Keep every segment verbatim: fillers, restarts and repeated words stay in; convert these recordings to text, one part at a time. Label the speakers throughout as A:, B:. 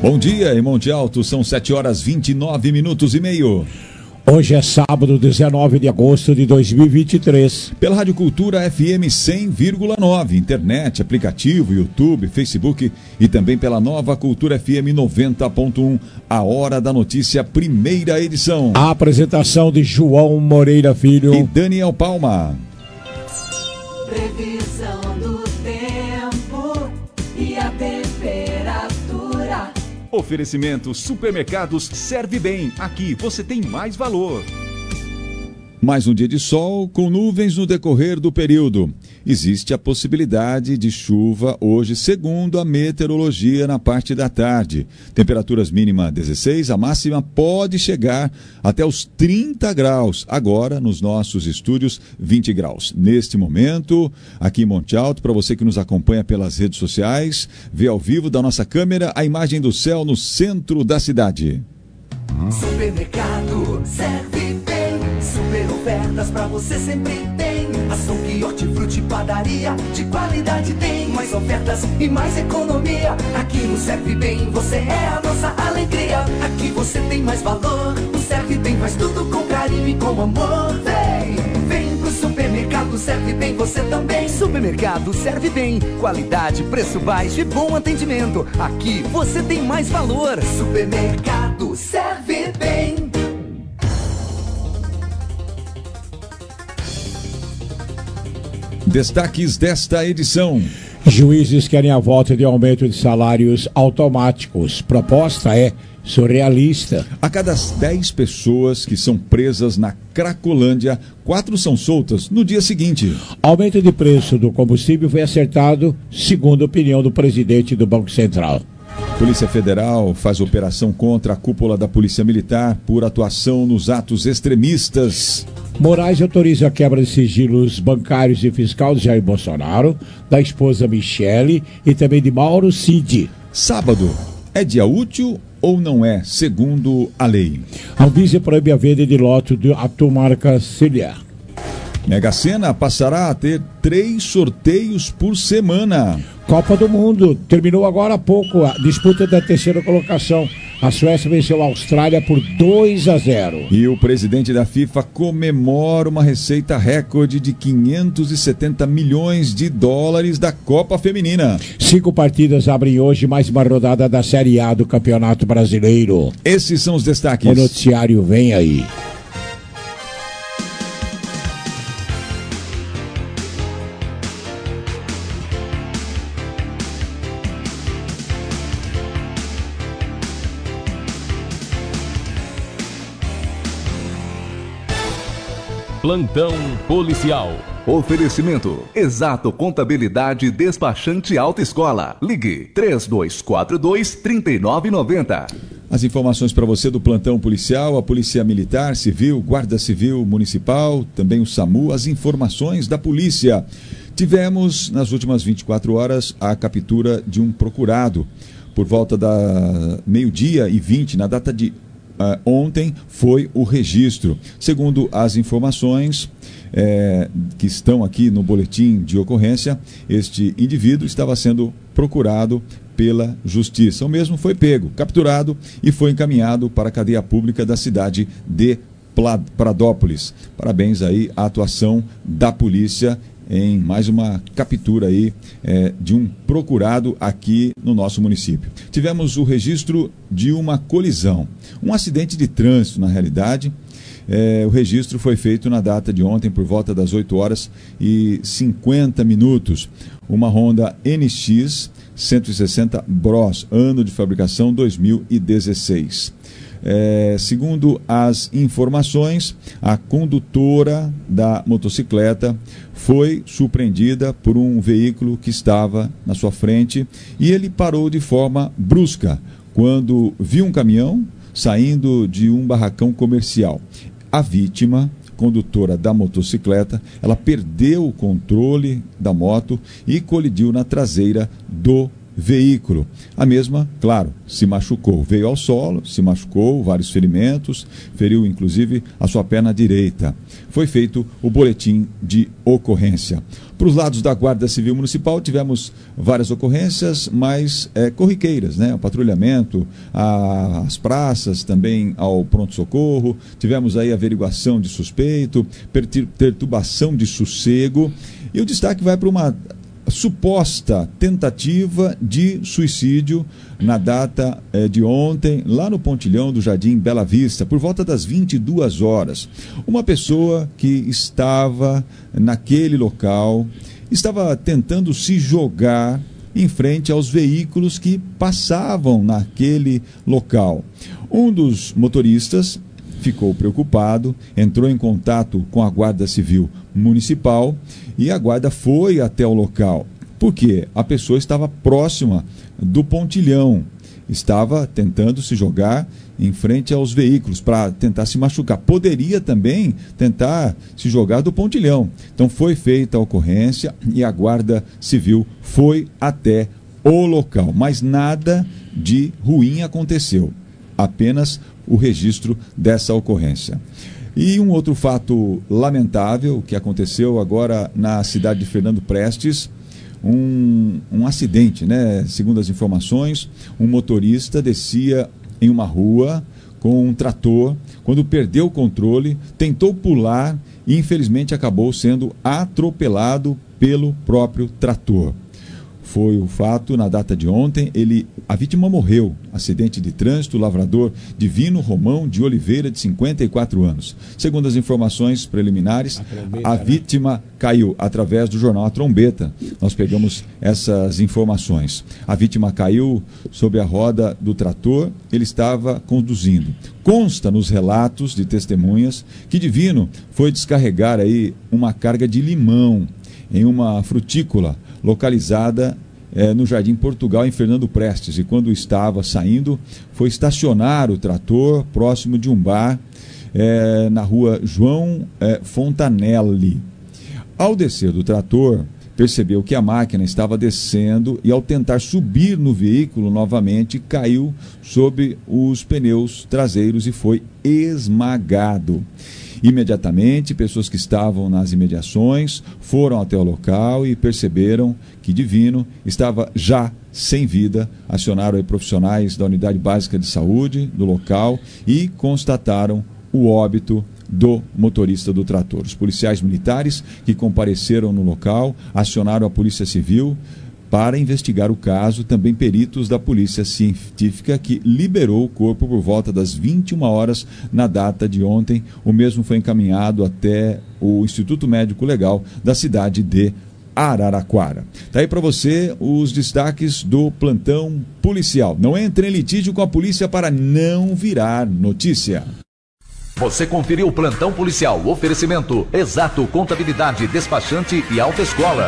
A: Bom dia, em Monte Alto, são sete horas vinte e nove minutos e meio.
B: Hoje é sábado, dezenove de agosto de dois mil e vinte e três.
A: Pela Rádio Cultura F M cem vírgula nove, internet, aplicativo, YouTube, Facebook e também pela Nova Cultura F M noventa ponto um. A Hora da Notícia, primeira edição.
B: A apresentação de João Moreira Filho
A: e Daniel Palma.
C: Previsão do tempo e a temperatura.
D: Oferecimento Supermercados Serve Bem. Aqui você tem mais valor.
A: Mais um dia de sol com nuvens no decorrer do período. Existe a possibilidade de chuva hoje, segundo a meteorologia, na parte da tarde. Temperaturas mínima dezesseis, a máxima pode chegar até os trinta graus. Agora, nos nossos estúdios, vinte graus. Neste momento, aqui em Monte Alto, para você que nos acompanha pelas redes sociais, vê ao vivo da nossa câmera a imagem do céu no centro da cidade.
C: Supermercado Serve Bem. Super ofertas pra você sempre tem. Açougue, hortifruti, padaria, de qualidade tem. Mais ofertas e mais economia. Aqui no Serve Bem você é a nossa alegria. Aqui você tem mais valor. O Serve Bem faz tudo com carinho e com amor. Vem, vem pro supermercado Serve Bem você também.
E: Supermercado Serve Bem. Qualidade, preço baixo e bom atendimento. Aqui você tem mais valor.
C: Supermercado Serve Bem.
A: Destaques desta edição.
B: Juízes querem a volta de aumento de salários automáticos. Proposta é surrealista.
A: A cada dez pessoas que são presas na Cracolândia, quatro são soltas no dia seguinte.
B: Aumento de preço do combustível foi acertado, segundo a opinião do presidente do Banco Central.
A: Polícia Federal faz operação contra a cúpula da Polícia Militar por atuação nos atos extremistas.
B: Moraes autoriza a quebra de sigilos bancários e fiscal de Jair Bolsonaro, da esposa Michele e também de Mauro Cid.
A: Sábado é dia útil ou não é, segundo a lei?
B: A Anvisa proíbe a venda de lote de automarca Ciliar.
A: Mega Sena passará a ter três sorteios por semana.
B: Copa do Mundo, terminou agora há pouco a disputa da terceira colocação. A Suécia venceu a Austrália por dois a zero.
A: E o presidente da FIFA comemora uma receita recorde de quinhentos e setenta milhões de dólares da Copa Feminina.
B: Cinco partidas abrem hoje mais uma rodada da Série A do Campeonato Brasileiro.
A: Esses são os destaques.
B: O noticiário vem aí.
F: Plantão policial.
G: Oferecimento Exato Contabilidade Despachante Autoescola. Ligue três dois quatro dois, três nove nove zero.
A: As informações para você do plantão policial, a Polícia Militar, Civil, Guarda Civil Municipal, também o SAMU, as informações da polícia. Tivemos, nas últimas vinte e quatro horas, a captura de um procurado. Por volta da meio-dia e vinte, na data de Uh, ontem foi o registro. Segundo as informações é, que estão aqui no boletim de ocorrência, este indivíduo estava sendo procurado pela justiça. O mesmo foi pego, capturado e foi encaminhado para a cadeia pública da cidade de Pradópolis. Parabéns aí à atuação da polícia em mais uma captura aí é, de um procurado aqui no nosso município. Tivemos o registro de uma colisão, um acidente de trânsito na realidade. É, o registro foi feito na data de ontem por volta das oito horas e cinquenta minutos. Uma Honda N X cento e sessenta Bros, ano de fabricação dois mil e dezesseis. É, segundo as informações, a condutora da motocicleta foi surpreendida por um veículo que estava na sua frente e ele parou de forma brusca quando viu um caminhão saindo de um barracão comercial. A vítima, condutora da motocicleta, ela perdeu o controle da moto e colidiu na traseira do veículo. A mesma, claro, se machucou, veio ao solo, se machucou, vários ferimentos, feriu inclusive a sua perna direita. Foi feito o boletim de ocorrência. Para os lados da Guarda Civil Municipal, tivemos várias ocorrências, mas é, corriqueiras, né? O patrulhamento, a, as praças, também ao pronto-socorro. Tivemos aí averiguação de suspeito, perturbação de sossego. E o destaque vai para uma suposta tentativa de suicídio na data eh, de ontem, lá no pontilhão do Jardim Bela Vista, por volta das vinte e duas horas. Uma pessoa que estava naquele local, estava tentando se jogar em frente aos veículos que passavam naquele local. Um dos motoristas ficou preocupado, entrou em contato com a Guarda Civil Municipal e a guarda foi até o local, porque a pessoa estava próxima do pontilhão, estava tentando se jogar em frente aos veículos para tentar se machucar. Poderia também tentar se jogar do pontilhão. Então foi feita a ocorrência e a Guarda Civil foi até o local, mas nada de ruim aconteceu, apenas o registro dessa ocorrência. E um outro fato lamentável que aconteceu agora na cidade de Fernando Prestes, um, um acidente, né? Segundo as informações, um motorista descia em uma rua com um trator, quando perdeu o controle, tentou pular e infelizmente acabou sendo atropelado pelo próprio trator. Foi o fato na data de ontem. Ele, a vítima morreu. Acidente de trânsito, lavrador Divino Romão de Oliveira, de cinquenta e quatro anos. Segundo as informações preliminares, a, a vítima caiu através do jornal A Trombeta. Nós pegamos essas informações. A vítima caiu sob a roda do trator, ele estava conduzindo. Consta nos relatos de testemunhas que Divino foi descarregar aí uma carga de limão em uma frutícola localizada eh, no Jardim Portugal, em Fernando Prestes, e quando estava saindo, foi estacionar o trator próximo de um bar eh, na rua João eh, Fontanelli. Ao descer do trator, percebeu que a máquina estava descendo e, ao tentar subir no veículo novamente, caiu sob os pneus traseiros e foi esmagado. Imediatamente, pessoas que estavam nas imediações foram até o local e perceberam que Divino estava já sem vida. Acionaram aí profissionais da Unidade Básica de Saúde do local e constataram o óbito do motorista do trator. Os policiais militares que compareceram no local acionaram a Polícia Civil para investigar o caso, também peritos da Polícia Científica, que liberou o corpo por volta das vinte e uma horas na data de ontem. O mesmo foi encaminhado até o Instituto Médico Legal da cidade de Araraquara. Tá aí para você os destaques do plantão policial. Não entre em litígio com a polícia para não virar notícia.
G: Você conferiu o plantão policial, oferecimento Exato Contabilidade, Despachante e Autoescola.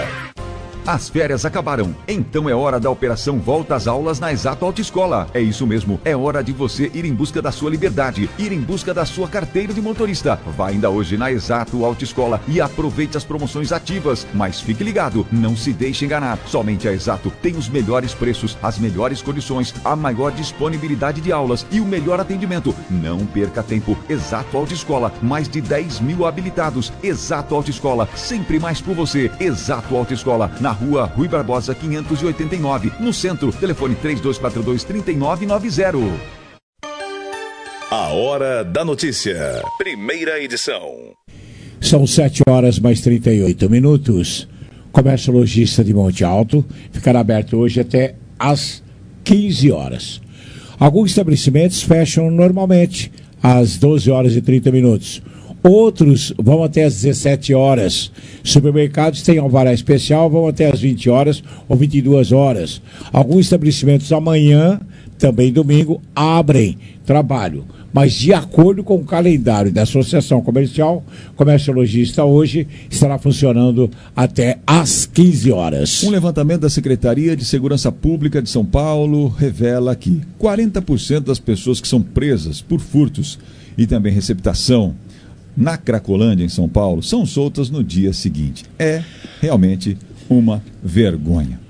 D: As férias acabaram, então é hora da operação Volta às Aulas na Exato Autoescola. É isso mesmo, é hora de você ir em busca da sua liberdade, ir em busca da sua carteira de motorista. Vá ainda hoje na Exato Autoescola e aproveite as promoções ativas. Mas fique ligado, não se deixe enganar. Somente a Exato tem os melhores preços, as melhores condições, a maior disponibilidade de aulas e o melhor atendimento. Não perca tempo. Exato Autoescola, mais de dez mil habilitados. Exato Autoescola, sempre mais por você. Exato Autoescola, na Rua Rui Barbosa quinhentos e oitenta e nove, no centro. Telefone três dois quatro dois, três nove nove zero.
H: A Hora da Notícia, primeira edição.
B: São sete horas mais trinta e oito minutos. Comércio Lojista de Monte Alto ficará aberto hoje até às quinze horas. Alguns estabelecimentos fecham normalmente às doze horas e trinta minutos. Outros vão até às dezessete horas. Supermercados têm alvará especial, vão até às vinte horas ou vinte e duas horas. Alguns estabelecimentos amanhã, também domingo, abrem trabalho. Mas de acordo com o calendário da Associação Comercial, Comércio Lojista hoje estará funcionando até às quinze horas.
A: Um levantamento da Secretaria de Segurança Pública de São Paulo revela que quarenta por cento das pessoas que são presas por furtos e também receptação na Cracolândia, em São Paulo, são soltas no dia seguinte. É realmente uma vergonha.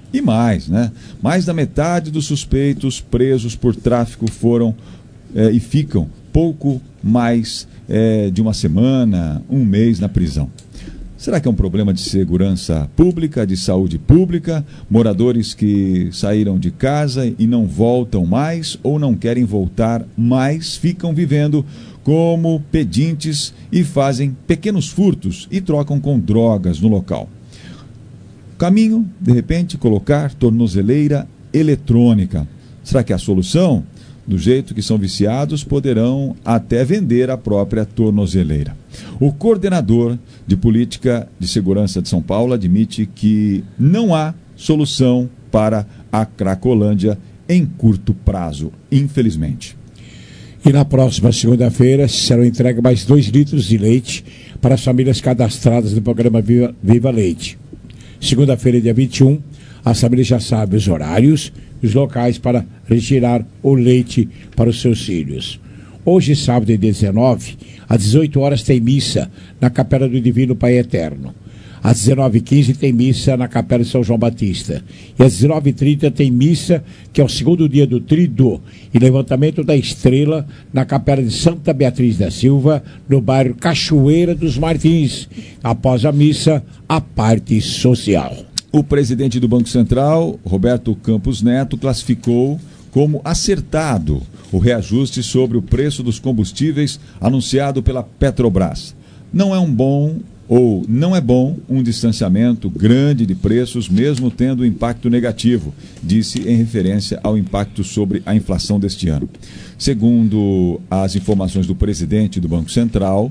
A: E mais, né? Mais da metade dos suspeitos presos por tráfico foram é, e ficam pouco mais é, de uma semana, um mês na prisão. Será que é um problema de segurança pública, de saúde pública? Moradores que saíram de casa e não voltam mais ou não querem voltar mais, ficam vivendo como pedintes e fazem pequenos furtos e trocam com drogas no local. Caminho, de repente, colocar tornozeleira eletrônica. Será que é a solução? Do jeito que são viciados, poderão até vender a própria tornozeleira. O coordenador de política de segurança de São Paulo admite que não há solução para a Cracolândia em curto prazo, infelizmente.
B: E na próxima segunda-feira serão entregues mais dois litros de leite para as famílias cadastradas no programa Viva, Viva Leite. Segunda-feira, dia vinte e um, as famílias já sabem os horários e os locais para retirar o leite para os seus filhos. Hoje, sábado, dia dezenove, às dezoito horas, tem missa na Capela do Divino Pai Eterno. Às dezenove e quinze tem missa na Capela de São João Batista. E às dezenove e trinta tem missa, que é o segundo dia do Tríduo, e levantamento da estrela na Capela de Santa Beatriz da Silva, no bairro Cachoeira dos Martins. Após a missa, a parte social.
A: O presidente do Banco Central, Roberto Campos Neto, classificou como acertado o reajuste sobre o preço dos combustíveis anunciado pela Petrobras. Não é um bom ou não é bom um distanciamento grande de preços, mesmo tendo impacto negativo, disse em referência ao impacto sobre a inflação deste ano. Segundo as informações do presidente do Banco Central,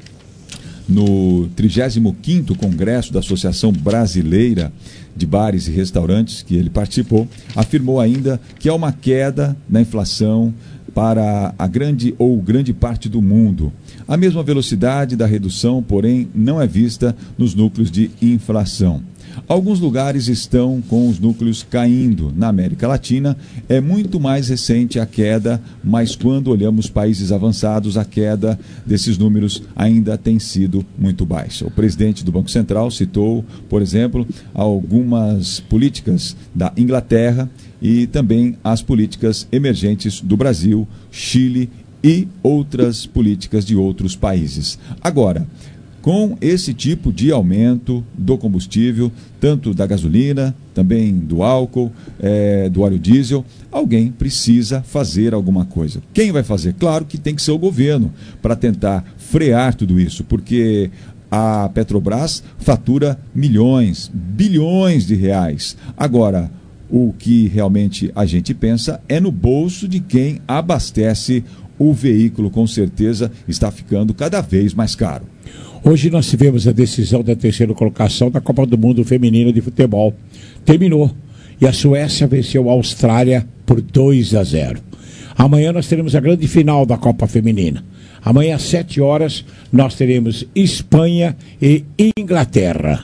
A: no trigésimo quinto Congresso da Associação Brasileira de Bares e Restaurantes, que ele participou, afirmou ainda que há uma queda na inflação para a grande ou grande parte do mundo. A mesma velocidade da redução, porém, não é vista nos núcleos de inflação. Alguns lugares estão com os núcleos caindo. Na América Latina é muito mais recente a queda, mas quando olhamos países avançados, a queda desses números ainda tem sido muito baixa. O presidente do Banco Central citou, por exemplo, algumas políticas da Inglaterra e também as políticas emergentes do Brasil, Chile e outras políticas de outros países. Agora, com esse tipo de aumento do combustível, tanto da gasolina, também do álcool, é, do óleo diesel, alguém precisa fazer alguma coisa. Quem vai fazer? Claro que tem que ser o governo, para tentar frear tudo isso, porque a Petrobras fatura milhões, bilhões de reais. Agora, o que realmente a gente pensa é no bolso de quem abastece o veículo. Com certeza está ficando cada vez mais caro.
B: Hoje nós tivemos a decisão da terceira colocação da Copa do Mundo Feminina de Futebol. Terminou e a Suécia venceu a Austrália por dois a zero. Amanhã nós teremos a grande final da Copa Feminina. Amanhã às sete horas nós teremos Espanha e Inglaterra.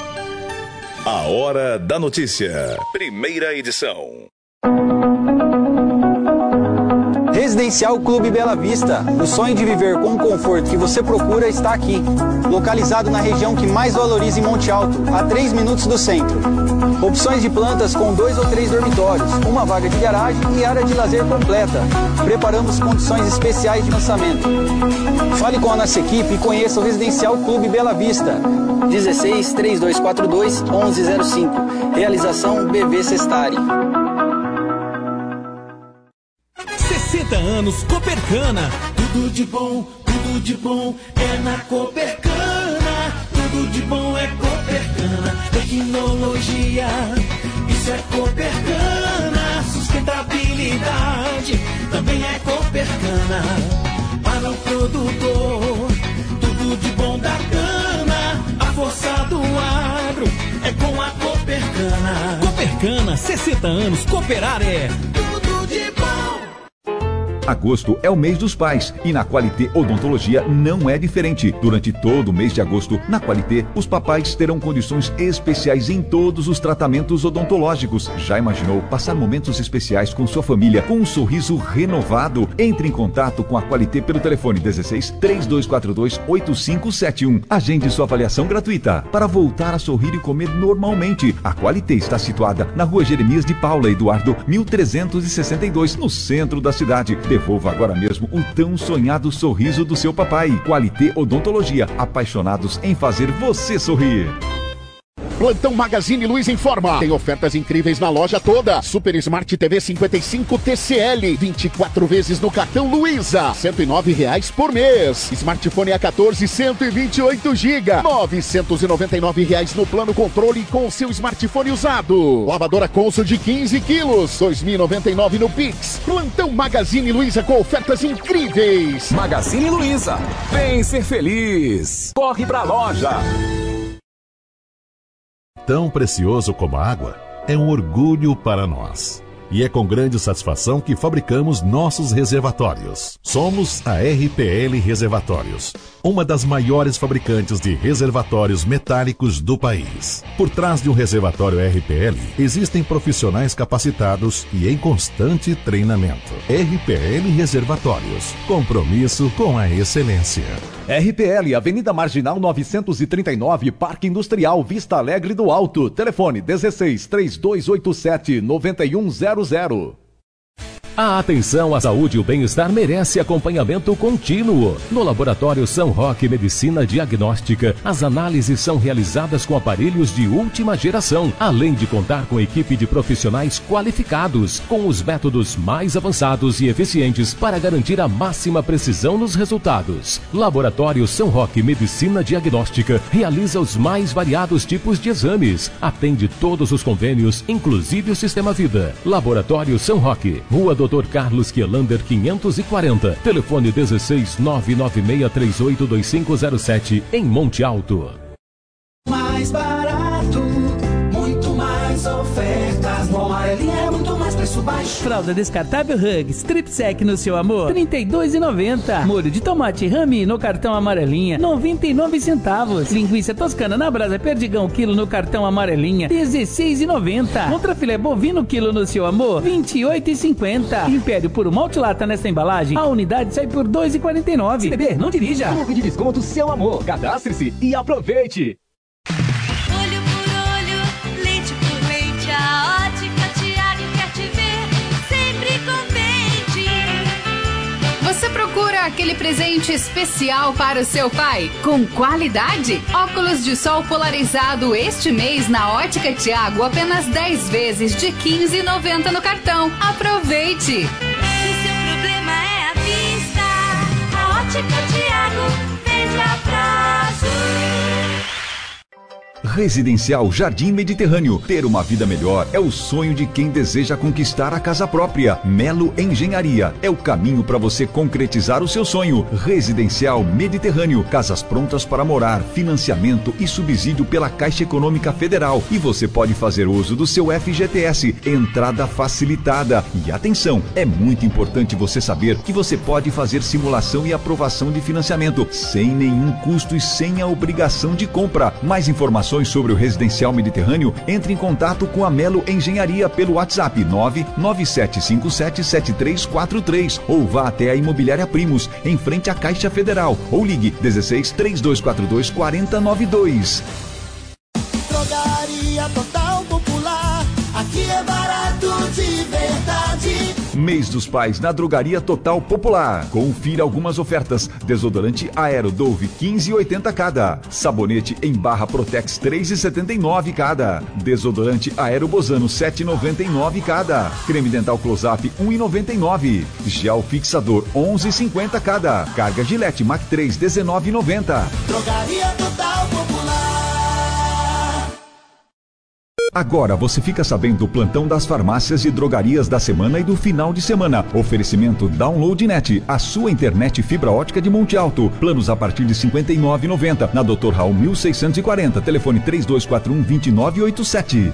H: A Hora da Notícia. Primeira edição.
I: Residencial Clube Bela Vista. O sonho de viver com o conforto que você procura está aqui. Localizado na região que mais valoriza em Monte Alto, a três minutos do centro. Opções de plantas com dois ou três dormitórios, uma vaga de garagem e área de lazer completa. Preparamos condições especiais de lançamento. Fale com a nossa equipe e conheça o Residencial Clube Bela Vista. dezesseis, três dois quatro dois, onze zero cinco. Realização B V Sestari.
J: sessenta anos Copercana. Tudo de bom, tudo de bom é na Copercana. Tudo de bom é Copercana. Tecnologia, isso é Copercana. Sustentabilidade também é Copercana. Para o produtor, tudo de bom da cana. A força do agro é com a Copercana. Copercana, sessenta anos, cooperar é tudo de bom.
D: Agosto é o mês dos pais e na Qualité Odontologia não é diferente. Durante todo o mês de agosto, na Qualité, os papais terão condições especiais em todos os tratamentos odontológicos. Já imaginou passar momentos especiais com sua família com um sorriso renovado? Entre em contato com a Qualité pelo telefone dezesseis, três dois quatro dois, oito cinco sete um. Agende sua avaliação gratuita para voltar a sorrir e comer normalmente. A Qualité está situada na Rua Jeremias de Paula Eduardo, mil trezentos e sessenta e dois, no centro da cidade. Devolva agora mesmo o tão sonhado sorriso do seu papai. Qualité Odontologia, apaixonados em fazer você sorrir.
K: Plantão Magazine Luiza informa. Tem ofertas incríveis na loja toda. Super Smart T V cinquenta e cinco T C L, vinte e quatro vezes no cartão Luiza, cento e nove reais por mês. Smartphone A quatorze, cento e vinte e oito gigas, novecentos e noventa e nove reais no plano controle com o seu smartphone usado. Lavadora Consul de quinze quilos, dois mil e noventa e nove no Pix. Plantão Magazine Luiza com ofertas incríveis.
L: Magazine Luiza, vem ser feliz. Corre pra loja.
M: Tão precioso como a água, é um orgulho para nós. E é com grande satisfação que fabricamos nossos reservatórios. Somos a R P L Reservatórios, uma das maiores fabricantes de reservatórios metálicos do país. Por trás de um reservatório R P L, existem profissionais capacitados e em constante treinamento. R P L Reservatórios, compromisso com a excelência.
N: R P L, Avenida Marginal novecentos e trinta e nove, Parque Industrial, Vista Alegre do Alto. Telefone dezesseis, três dois oito sete, nove um zero zero.
F: A atenção à saúde e o bem-estar merece acompanhamento contínuo. No Laboratório São Roque Medicina Diagnóstica, as análises são realizadas com aparelhos de última geração, além de contar com equipe de profissionais qualificados, com os métodos mais avançados e eficientes para garantir a máxima precisão nos resultados. Laboratório São Roque Medicina Diagnóstica realiza os mais variados tipos de exames, atende todos os convênios, inclusive o Sistema Vida. Laboratório São Roque, Rua doutor Carlos Kielander quinhentos e quarenta, telefone dezesseis, nove nove seis três oito dois cinco zero sete, em Monte Alto.
C: Mais barato, muito mais ofertas. No Amarelinha é muito mais preço baixo.
O: Fralda descartável Hugs, Tripsec no seu amor, trinta e dois reais e noventa centavos. Molho de tomate Rami no cartão Amarelinha, noventa e nove centavos. Linguiça toscana na brasa Perdigão quilo no cartão Amarelinha, dezesseis reais e noventa centavos. Contrafilé bovino quilo no seu amor, vinte e oito reais e cinquenta centavos. Império puro multilata nesta embalagem, a unidade sai por dois reais e quarenta e nove centavos.
E: Se beber, não dirija. Clube de desconto seu amor. Cadastre-se e aproveite.
P: Olho por olho, leite por leite, a Ótica Tiago quer te ver sempre contente.
Q: Você procura aquele presente especial para o seu pai? Com qualidade? Óculos de sol polarizado este mês na Ótica Tiago, apenas dez vezes de quinze reais e noventa centavos no cartão. Aproveite!
P: Se seu problema é a vista, a Ótica Tiago vende a prazo.
D: Residencial Jardim Mediterrâneo. Ter uma vida melhor é o sonho de quem deseja conquistar a casa própria. Melo Engenharia é o caminho para você concretizar o seu sonho. Residencial Mediterrâneo. Casas prontas para morar, financiamento e subsídio pela Caixa Econômica Federal. E você pode fazer uso do seu F G T S. Entrada facilitada. E atenção, é muito importante você saber que você pode fazer simulação e aprovação de financiamento sem nenhum custo e sem a obrigação de compra. Mais informações sobre o Residencial Mediterrâneo, entre em contato com a Melo Engenharia pelo WhatsApp nove nove sete cinco sete sete três quatro três ou vá até a Imobiliária Primos, em frente à Caixa Federal, ou ligue dezesseis, três dois quatro dois, quatro zero nove dois.
C: Drogaria Total Popular, aqui é barato de verdade.
D: Mês dos Pais na Drogaria Total Popular. Confira algumas ofertas. Desodorante Aero Dove quinze reais e oitenta centavos cada. Sabonete em barra Protex três reais e setenta e nove centavos cada. Desodorante Aero Bozano sete reais e noventa e nove centavos cada. Creme dental Close-Up um real e noventa e nove centavos. Gel fixador onze reais e cinquenta centavos cada. Carga Gillette Mac três dezenove reais e noventa centavos.
C: Drogaria Total Popular.
D: Agora você fica sabendo do plantão das farmácias e drogarias da semana e do final de semana. Oferecimento Download Net, a sua internet fibra ótica de Monte Alto. Planos a partir de cinquenta e nove reais e noventa centavos. Na doutor Raul mil seiscentos e quarenta. Telefone três dois quatro um, dois nove oito sete.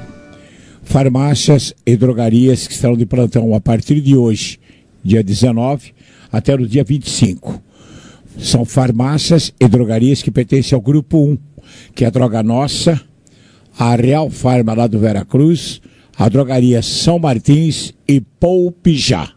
B: Farmácias e drogarias que estarão de plantão a partir de hoje, dia dezenove, até no dia vinte e cinco. São farmácias e drogarias que pertencem ao Grupo um, que é a Droga Nossa, a Real Farma lá do Veracruz, a Drogaria São Martins e Poupijá.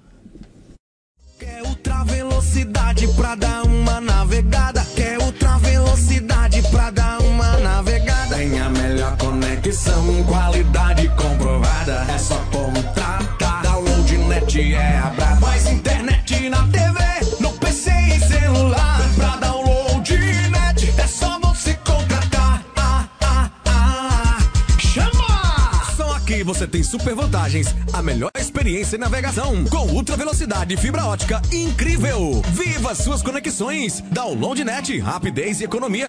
J: Quer ultra velocidade pra dar uma navegada? Quer ultra velocidade pra dar uma navegada? Tem a melhor conexão, qualidade comprovada. É só contratar. Download net é a braba. Mais internet na T V, no P C e celular. Pra download net é só você contratar. Ah, ah, ah. Chama! Só aqui você tem super vantagens. A melhor experiência em navegação com ultra velocidade e fibra ótica incrível. Viva suas conexões. Download net, rapidez e economia.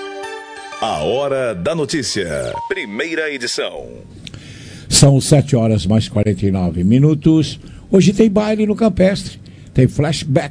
H: A Hora da Notícia. Primeira edição.
B: São sete horas mais quarenta e nove minutos. Hoje tem baile no Campestre. Tem flashback.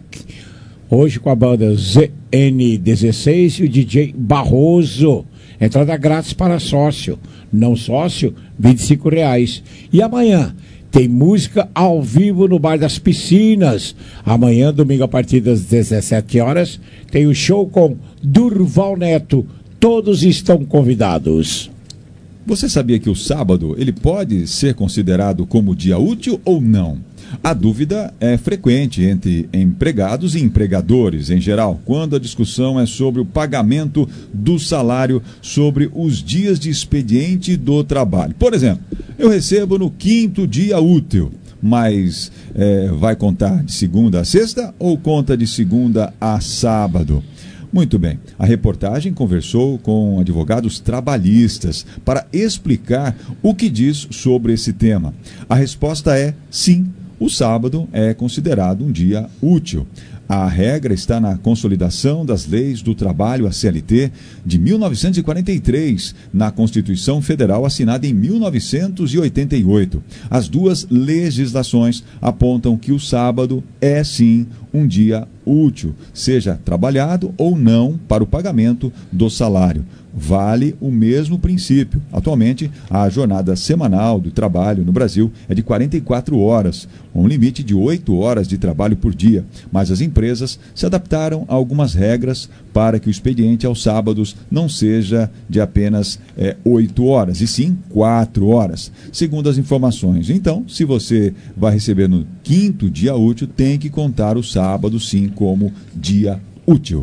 B: Hoje com a banda Z N dezesseis e o D J Barroso. Entrada grátis para sócio. Não sócio, vinte e cinco reais. E amanhã tem música ao vivo no Bar das Piscinas. Amanhã, domingo, a partir das dezessete horas, tem o show com Durval Neto. Todos estão convidados.
A: Você sabia que o sábado ele pode ser considerado como dia útil ou não? A dúvida é frequente entre empregados e empregadores em geral, quando a discussão é sobre o pagamento do salário sobre os dias de expediente do trabalho. Por exemplo, eu recebo no quinto dia útil, mas é, vai contar de segunda a sexta ou conta de segunda a sábado? Muito bem, a reportagem conversou com advogados trabalhistas para explicar o que diz sobre esse tema. A resposta é sim, o sábado é considerado um dia útil. A regra está na Consolidação das Leis do Trabalho, a C L T, de mil novecentos e quarenta e três, na Constituição Federal assinada em mil novecentos e oitenta e oito. As duas legislações apontam que o sábado é, sim, um dia útil, seja trabalhado ou não para o pagamento do salário. Vale o mesmo princípio. Atualmente, a jornada semanal do trabalho no Brasil é de quarenta e quatro horas, um limite de oito horas de trabalho por dia. Mas as empresas se adaptaram a algumas regras para que o expediente aos sábados não seja de apenas é, oito horas, e sim quatro horas, segundo as informações. Então, se você vai receber no quinto dia útil, tem que contar o sábado, sim, como dia útil.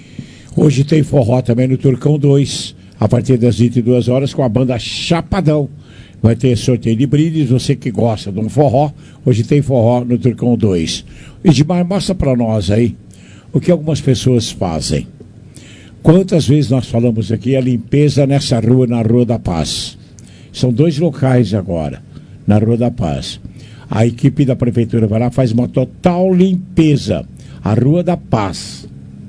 B: Hoje tem forró também no Turcão dois, a partir das vinte e duas horas, com a banda Chapadão. Vai ter sorteio de brindes, você que gosta de um forró, hoje tem forró no Turcão dois. Edmar, mostra para nós aí o que algumas pessoas fazem. Quantas vezes nós falamos aqui a limpeza nessa rua, na Rua da Paz. São dois locais agora, na Rua da Paz. A equipe da prefeitura vai lá, faz uma total limpeza. A Rua da Paz.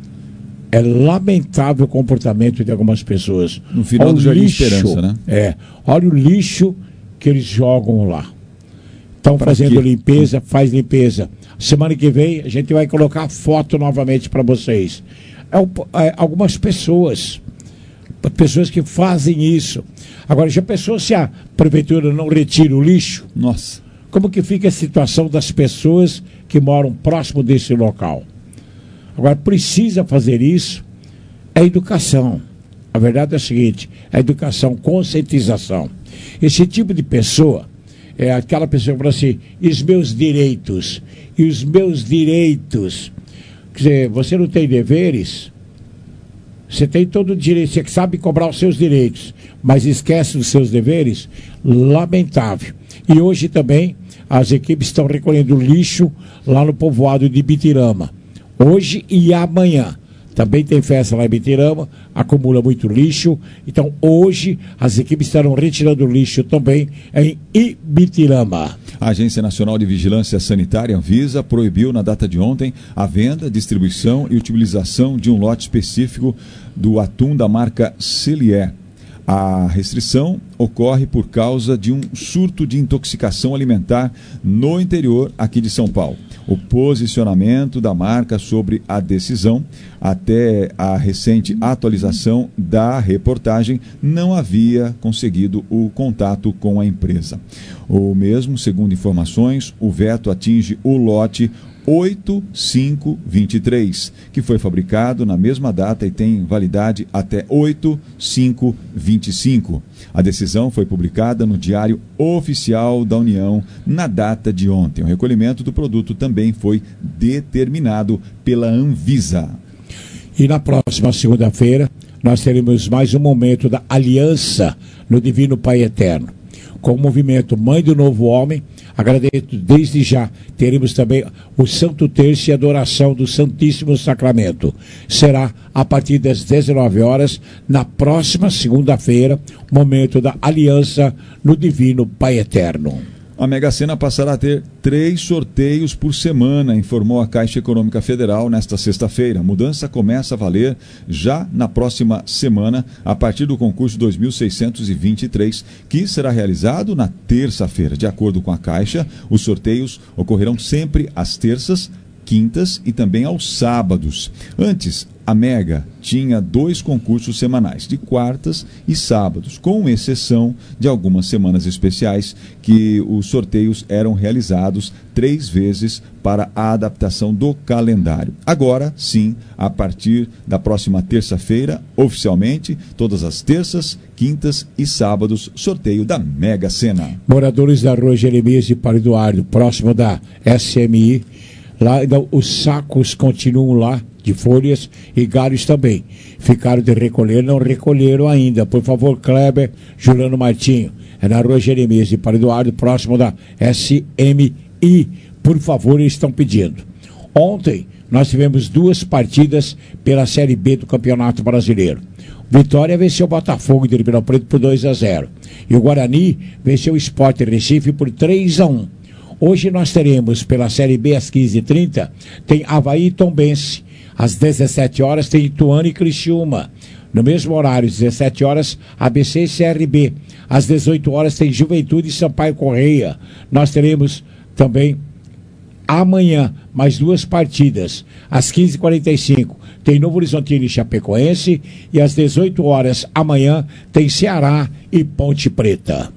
B: É lamentável o comportamento de algumas pessoas.
A: No final
B: olha
A: do Jardim Esperança, né?
B: É. Olha o lixo que eles jogam lá. Estão fazendo
A: quê?
B: limpeza, faz limpeza. Semana que vem a gente vai colocar foto novamente para vocês. É, é, algumas pessoas, pessoas que fazem isso. Agora, já pensou se a prefeitura não retira o lixo?
A: Nossa.
B: Como que fica a situação das pessoas que moram próximo desse local? Agora, precisa fazer isso, é educação. A verdade é a seguinte, é educação, conscientização. Esse tipo de pessoa, é aquela pessoa que fala assim, e os meus direitos? E os meus direitos? Quer dizer, você não tem deveres? Você tem todo o direito, você sabe cobrar os seus direitos, mas esquece dos seus deveres? Lamentável. E hoje também, as equipes estão recolhendo lixo lá no povoado de Bitirama. Hoje e amanhã. Também tem festa lá em Bitirama, acumula muito lixo. Então, hoje, as equipes estarão retirando lixo também em Ibitirama.
A: A Agência Nacional de Vigilância Sanitária, Anvisa, proibiu na data de ontem a venda, distribuição e utilização de um lote específico do atum da marca Celier. A restrição ocorre por causa de um surto de intoxicação alimentar no interior aqui de São Paulo. O posicionamento da marca sobre a decisão, até a recente atualização da reportagem, não havia conseguido o contato com a empresa. O mesmo, segundo informações, o veto atinge o lote oito cinco dois três, que foi fabricado na mesma data e tem validade até oito cinco vinte e cinco. A decisão foi publicada no Diário Oficial da União na data de ontem. O recolhimento do produto também foi determinado pela Anvisa.
B: E na próxima segunda-feira nós teremos mais um momento da aliança no Divino Pai Eterno. Com o movimento Mãe do Novo Homem, agradeço desde já. Teremos também o Santo Terço e adoração do Santíssimo Sacramento. Será a partir das dezenove horas, na próxima segunda-feira, momento da aliança no Divino Pai Eterno.
A: A Mega Sena passará a ter três sorteios por semana, informou a Caixa Econômica Federal nesta sexta-feira. A mudança começa a valer já na próxima semana, a partir do concurso dois mil seiscentos e vinte e três, que será realizado na terça-feira. De acordo com a Caixa, os sorteios ocorrerão sempre às terças, quintas e também aos sábados. Antes, a Mega tinha dois concursos semanais, de quartas e sábados, com exceção de algumas semanas especiais que os sorteios eram realizados três vezes para a adaptação do calendário. Agora, sim, a partir da próxima terça-feira, oficialmente, todas as terças, quintas e sábados, sorteio da Mega Sena.
B: Moradores da Rua Jeremias e Padre Eduardo, próximo da S M I, lá ainda os sacos continuam lá, de folhas e galhos também. Ficaram de recolher, não recolheram ainda. Por favor, Kleber, Juliano Martinho. É na Rua Jeremias e Padre Eduardo, próximo da S M I. Por favor, eles estão pedindo. Ontem, nós tivemos duas partidas pela Série B do Campeonato Brasileiro. Vitória venceu o Botafogo de Ribeirão Preto por dois a zero. E o Guarani venceu o Sport Recife por três a um. Hoje nós teremos, pela Série B, às quinze e trinta, tem Avaí e Tombense. Às dezessete horas tem Ituano e Criciúma. No mesmo horário, às dezessete horas, A B C e C R B. Às dezoito horas tem Juventude e Sampaio Correia. Nós teremos também amanhã mais duas partidas. Às quinze e quarenta e cinco tem Novo Horizontino e Chapecoense. E às dezoito horas amanhã tem Ceará e Ponte Preta.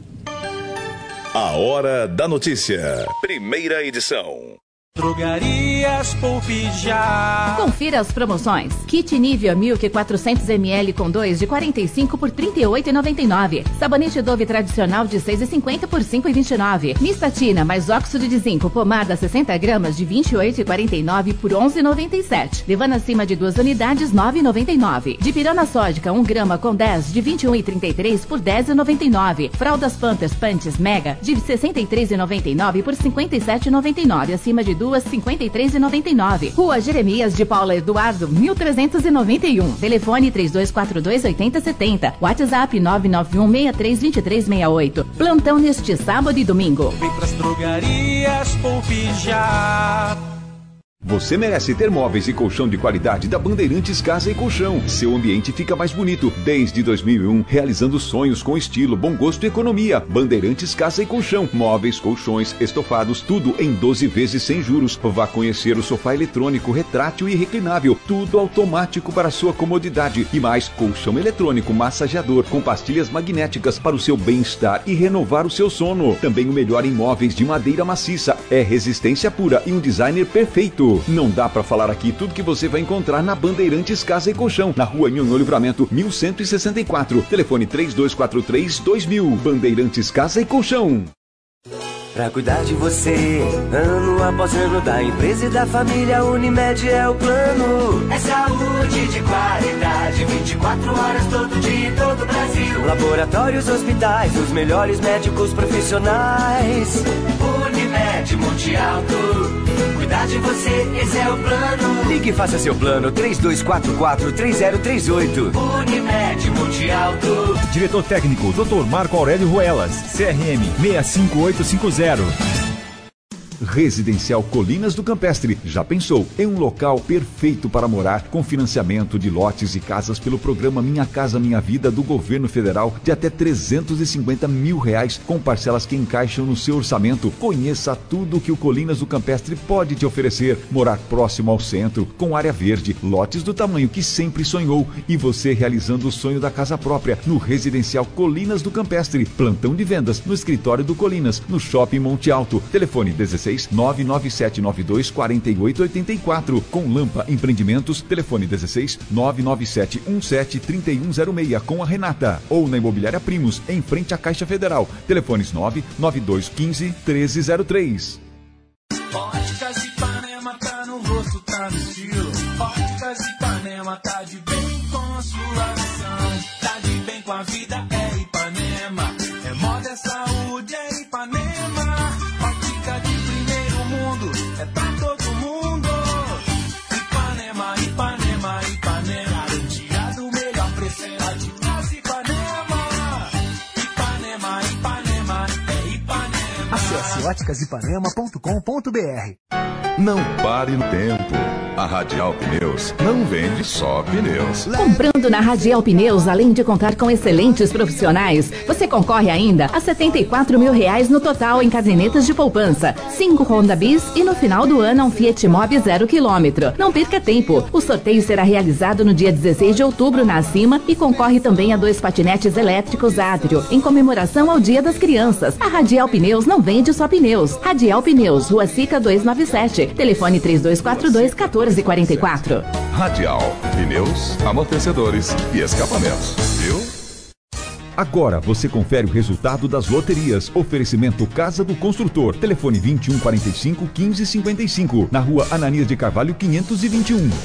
H: A Hora da Notícia. Primeira edição.
J: Drogarias Poupe Já.
R: Confira as promoções. Kit Nivea Milk quatrocentos mililitros com dois de quarenta e cinco por trinta e oito reais e noventa e nove centavos. Sabonete Dove tradicional de seis reais e cinquenta por cinco reais e vinte e nove centavos. Mistatina mais óxido de zinco pomada sessenta gramas de vinte e oito reais e quarenta e nove centavos por onze reais e noventa e sete centavos. Levando acima de duas unidades nove reais e noventa e nove centavos. Dipirona sódica um grama com dez de vinte e um reais e trinta e três centavos por dez reais e noventa e nove centavos. Fraldas Pampers Panties Mega de sessenta e três reais e noventa e nove centavos por cinquenta e sete reais e noventa e nove centavos. Acima de duas cinquenta e três reais e noventa e nove centavos. Rua Jeremias de Paula Eduardo mil trezentos e noventa e um. Telefone três dois quatro dois oito zero sete zero. WhatsApp nove nove um seis três dois três seis oito. Plantão neste sábado e domingo.
J: Vem pras drogarias Poupe Já.
D: Você merece ter móveis e colchão de qualidade da Bandeirantes Casa e Colchão. Seu ambiente fica mais bonito. Desde dois mil e um, realizando sonhos com estilo, bom gosto e economia. Bandeirantes Casa e Colchão. Móveis, colchões, estofados, tudo em doze vezes sem juros. Vá conhecer o sofá eletrônico, retrátil e reclinável. Tudo automático para sua comodidade. E mais, colchão eletrônico massageador com pastilhas magnéticas para o seu bem-estar e renovar o seu sono. Também o melhor em móveis de madeira maciça. É resistência pura e um designer perfeito. Não dá pra falar aqui tudo que você vai encontrar na Bandeirantes Casa e Colchão, na Rua Nhonhô Livramento, mil cento e sessenta e quatro. Telefone três dois quatro três dois mil. Bandeirantes Casa e Colchão.
C: Pra cuidar de você, ano após ano, da empresa e da família, Unimed é o plano. É saúde de qualidade, vinte e quatro horas, todo dia, em todo o Brasil. Laboratórios, hospitais, os melhores médicos profissionais. Unimed Monte Alto, cuidar de você, esse é o plano.
E: Ligue e faça seu plano, três dois quatro quatro três zero três oito.
C: Unimed Monte Alto.
S: Diretor técnico, doutor Marco Aurélio Ruelas, C R M seis cinco oito cinco zero.
D: Residencial Colinas do Campestre. Já pensou em um local perfeito para morar, com financiamento de lotes e casas pelo programa Minha Casa Minha Vida do Governo Federal de até trezentos e cinquenta mil reais, com parcelas que encaixam no seu orçamento. Conheça tudo que o Colinas do Campestre pode te oferecer. Morar próximo ao centro, com área verde, lotes do tamanho que sempre sonhou e você realizando o sonho da casa própria no Residencial Colinas do Campestre. Plantão de vendas no escritório do Colinas, no Shopping Monte Alto. Telefone dezesseis dezesseis, nove nove sete nove dois, quatro oito oito quatro. Com Lampa Empreendimentos, telefone dezesseis, nove nove sete um sete, três um zero seis, com a Renata. Ou na Imobiliária Primos, em frente à Caixa Federal. Telefones nove nove dois um cinco, um três zero três.
J: Óticas Ipanema, tá no rosto, tá no estilo. Óticas Ipanema, tá de bem com a sua visão. Tá de bem com a vida, é Ipanema. É moda, é saúde, é Ipanema. Ótica de primeiro mundo, é pra todo mundo. Ipanema, Ipanema, Ipanema. Garantia do melhor preço, é de nós, Ipanema. Ipanema, Ipanema, é Ipanema.
T: Acesse óticas ipanema ponto com ponto b r.
H: Não pare no tempo. A Radial Pneus não vende só pneus.
R: Comprando na Radial Pneus, além de contar com excelentes profissionais, você concorre ainda a setenta e quatro mil reais no total em cadernetas de poupança, cinco Honda Bis e no final do ano um Fiat Mobi zero quilômetro. Não perca tempo. O sorteio será realizado no dia dezesseis de outubro na Acima e concorre também a dois patinetes elétricos Atrio, em comemoração ao Dia das Crianças. A Radial Pneus não vende só pneus. Radial Pneus, Rua Sica duzentos e noventa e sete, telefone três dois quatro dois, um quatro quatro quatro.
H: Radial, pneus, amortecedores e escapamentos, viu?
D: Agora você confere o resultado das loterias. Oferecimento Casa do Construtor. Telefone vinte e um quarenta e cinco, quinze cinquenta e cinco. Na rua Ananias de Carvalho, quinhentos e vinte e um.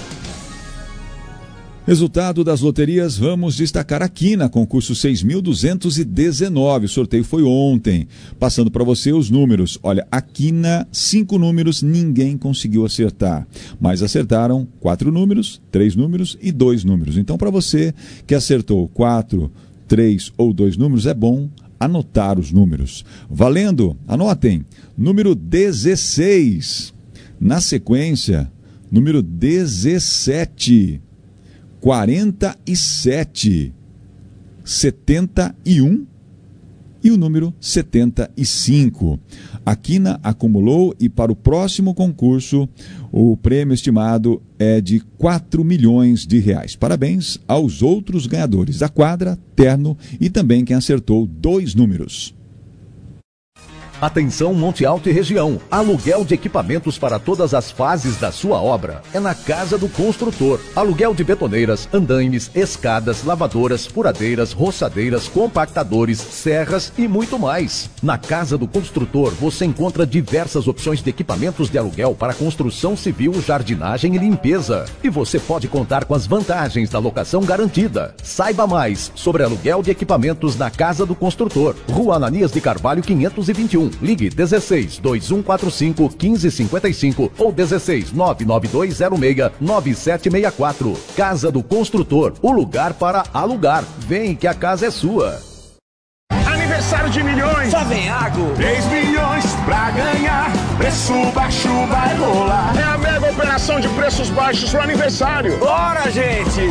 A: Resultado das loterias, vamos destacar aqui na concurso seis mil duzentos e dezenove. O sorteio foi ontem. Passando para você os números. Olha, aqui na cinco números ninguém conseguiu acertar. Mas acertaram quatro números, três números e dois números. Então, para você que acertou quatro, três ou dois números, é bom anotar os números. Valendo, anotem, número dezesseis. Na sequência, número dezessete. quarenta e sete, setenta e um e o número setenta e cinco. A Quina acumulou e para o próximo concurso o prêmio estimado é de quatro milhões de reais. Parabéns aos outros ganhadores da quadra, terno e também quem acertou dois números.
N: Atenção Monte Alto e região. Aluguel de equipamentos para todas as fases da sua obra. É na Casa do Construtor. Aluguel de betoneiras, andaimes, escadas, lavadoras, furadeiras, roçadeiras, compactadores, serras e muito mais. Na Casa do Construtor você encontra diversas opções de equipamentos de aluguel para construção civil, jardinagem e limpeza. E você pode contar com as vantagens da locação garantida. Saiba mais sobre aluguel de equipamentos na Casa do Construtor. Rua Ananias de Carvalho, quinhentos e vinte e um. Ligue dezesseis, dois um quatro cinco, quinze cinquenta e cinco ou dezesseis, nove nove dois zero seis, nove sete seis quatro. Casa do Construtor, o lugar para alugar. Vem que a casa é sua.
K: Aniversário de milhões.
J: Savenhago.
K: três milhões pra ganhar. Preço baixo vai rolar. É a mega operação de preços baixos pro aniversário.
J: Bora, gente!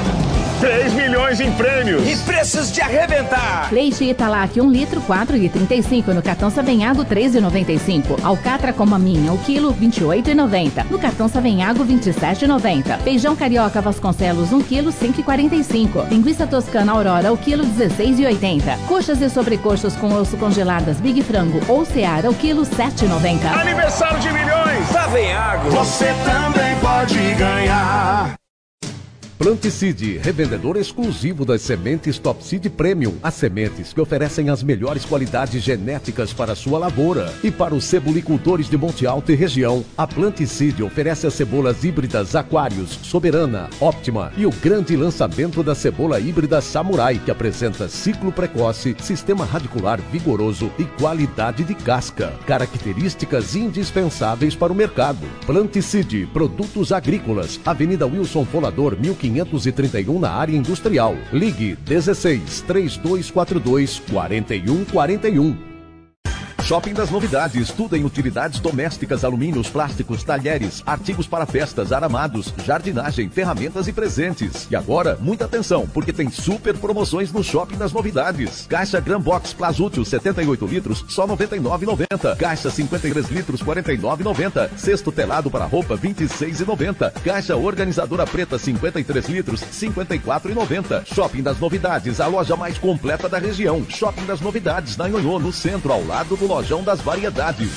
K: três milhões em prêmios.
J: E preços de arrebentar.
R: Leite Italac um litro, quatro reais e trinta e cinco. No cartão Savenhago, três reais e noventa e cinco. Alcatra com maminha, o quilo, vinte e oito reais e noventa. No cartão Savenhago, vinte e sete reais e noventa. Feijão Carioca Vasconcelos, um quilo, cinco reais e quarenta e cinco. Linguiça Toscana Aurora, o quilo, dezesseis reais e oitenta. Coxas e sobrecoxas com osso congeladas Big Frango ou Seara, o quilo, sete reais e noventa.
K: Aniversário de milhões.
J: Savenhago.
K: Você também pode ganhar.
N: Planticide, revendedor exclusivo das sementes Top Seed Premium. As sementes que oferecem as melhores qualidades genéticas para a sua lavoura. E para os cebolicultores de Monte Alto e região, a Planticide oferece as cebolas híbridas Aquários, Soberana, Óptima e o grande lançamento da cebola híbrida Samurai, que apresenta ciclo precoce, sistema radicular vigoroso e qualidade de casca. Características indispensáveis para o mercado. Planticide, produtos agrícolas, Avenida Wilson Folador, mil quinhentos e trinta e um na área industrial. Ligue dezesseis, três dois quatro dois, quatro um quatro um. Shopping das Novidades, tudo em utilidades domésticas, alumínios, plásticos, talheres, artigos para festas, aramados, jardinagem, ferramentas e presentes. E agora, muita atenção, porque tem super promoções no Shopping das Novidades. Caixa Gran Box Plasútil setenta e oito litros, só noventa e nove reais e noventa centavos. Caixa cinquenta e três litros, quarenta e nove reais e noventa centavos. Cesto telado para roupa, vinte e seis reais e noventa centavos. Caixa organizadora preta, cinquenta e três litros, cinquenta e quatro reais e noventa centavos. Shopping das Novidades, a loja mais completa da região. Shopping das Novidades, na Ionhô, no centro, ao lado do Lojão das Variedades.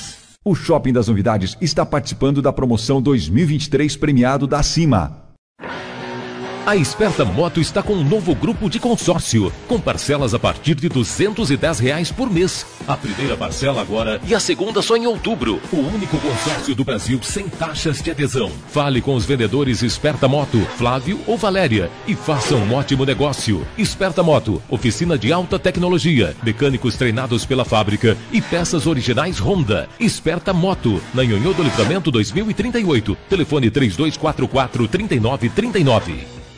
D: O Shopping das Novidades está participando da promoção dois mil e vinte e três premiado da Cima.
F: A Esperta Moto está com um novo grupo de consórcio, com parcelas a partir de duzentos e dez reais por mês. A primeira parcela agora e a segunda só em outubro. O único consórcio do Brasil sem taxas de adesão. Fale com os vendedores Esperta Moto, Flávio ou Valéria, e faça um ótimo negócio. Esperta Moto, oficina de alta tecnologia, mecânicos treinados pela fábrica e peças originais Honda. Esperta Moto, na Nhonhô do Livramento dois mil e trinta e oito. Telefone três dois quatro quatro, três nove três nove.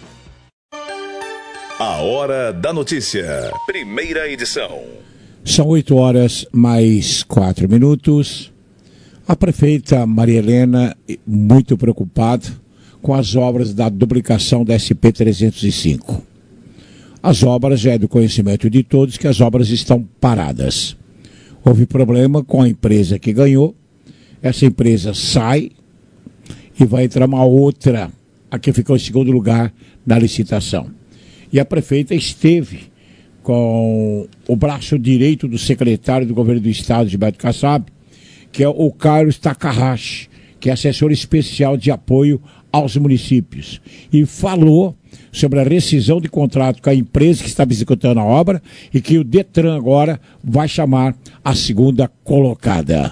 H: A Hora da Notícia, primeira edição.
B: São oito horas mais quatro minutos. A prefeita Maria Helena, muito preocupada com as obras da duplicação da S P trezentos e cinco. As obras, já é do conhecimento de todos que as obras estão paradas. Houve problema com a empresa que ganhou. Essa empresa sai e vai entrar uma outra, a que ficou em segundo lugar na licitação. E a prefeita esteve com o braço direito do secretário do governo do estado, Gilberto Kassab, que é o Carlos Takahashi, que é assessor especial de apoio aos municípios. E falou sobre a rescisão de contrato com a empresa que estava executando a obra e que o Detran agora vai chamar a segunda colocada.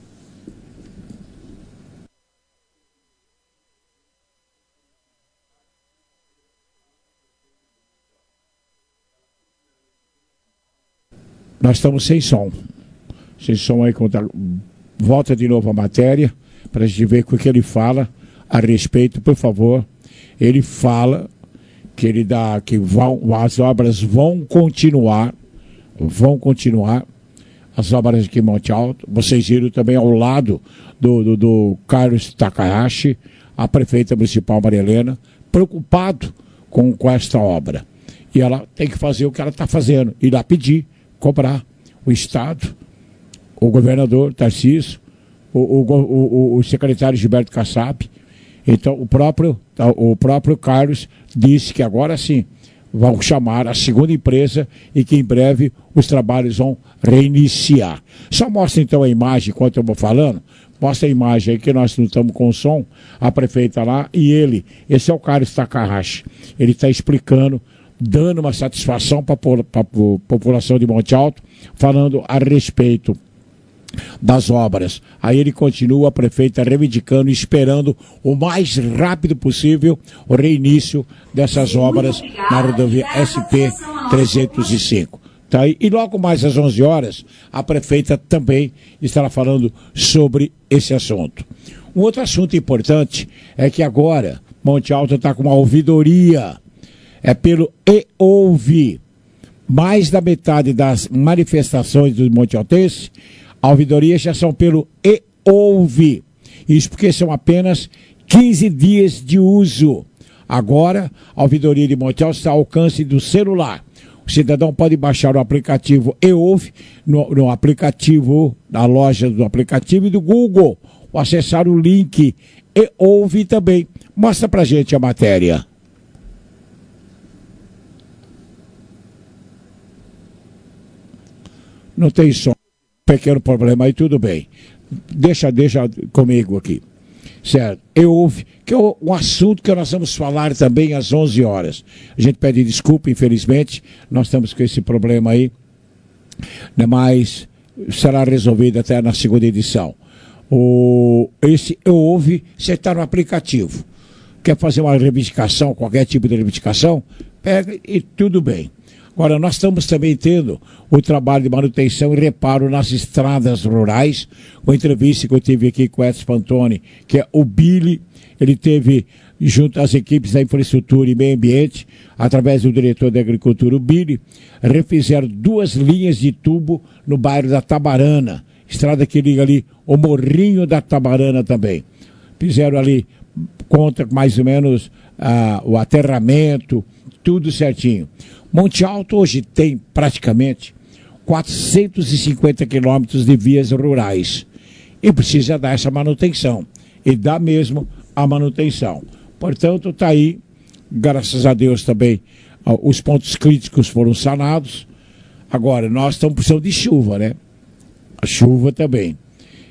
B: Nós estamos sem som. Sem som aí, contra... volta de novo a matéria, para a gente ver o que ele fala a respeito, por favor. Ele fala que ele dá, que vão, as obras vão continuar, vão continuar, as obras aqui em Monte Alto. Vocês viram também ao lado do, do, do Carlos Takahashi, a prefeita municipal Maria Helena, preocupado com, com esta obra. E ela tem que fazer o que ela está fazendo, ir lá pedir, cobrar o Estado, o governador Tarcísio, o, o, o, o secretário Gilberto Kassab. Então o próprio, o próprio Carlos disse que agora sim vão chamar a segunda empresa e que em breve os trabalhos vão reiniciar. Só mostra então a imagem enquanto eu vou falando. Mostra a imagem aí que nós não estamos com o som, a prefeita lá e ele, esse é o Carlos Takahashi, ele está explicando, dando uma satisfação para a população de Monte Alto, falando a respeito das obras. Aí ele continua, a prefeita reivindicando, esperando o mais rápido possível o reinício dessas obras na rodovia S P trezentos e cinco. Tá aí. E logo mais às onze horas, a prefeita também estará falando sobre esse assunto. Um outro assunto importante é que agora Monte Alto está com uma ouvidoria. É pelo E-Ouve. Mais da metade das manifestações do Monte Altense, a ouvidoria já são pelo E-Ouve. Isso porque são apenas quinze dias de uso. Agora, a ouvidoria de Monte Alto está ao alcance do celular. O cidadão pode baixar o aplicativo E-Ouve no, no aplicativo, na loja do aplicativo e do Google, ou acessar o link E-Ouve também. Mostra pra gente a matéria. Não tem som. Pequeno problema aí, tudo bem. Deixa, deixa comigo aqui. Certo? Eu ouvi, que é um assunto que nós vamos falar também às onze horas. A gente pede desculpa, infelizmente, nós estamos com esse problema aí, né, mas será resolvido até na segunda edição. O, esse eu ouvi, você está no aplicativo. Quer fazer uma reivindicação, qualquer tipo de reivindicação? Pega e tudo bem. Agora, nós estamos também tendo o trabalho de manutenção e reparo nas estradas rurais. Uma entrevista que eu tive aqui com o Edson Pantoni, que é o Billy. Ele teve, junto às equipes da infraestrutura e meio ambiente, através do diretor da agricultura, o Billy, refizeram duas linhas de tubo no bairro da Tabarana. Estrada que liga ali o Morrinho da Tabarana também. Fizeram ali, conta mais ou menos ah, o aterramento, tudo certinho. Monte Alto hoje tem praticamente quatrocentos e cinquenta quilômetros de vias rurais e precisa dar essa manutenção e dá mesmo a manutenção. Portanto, está aí, graças a Deus também, os pontos críticos foram sanados. Agora, nós estamos precisando de chuva, né? A chuva também.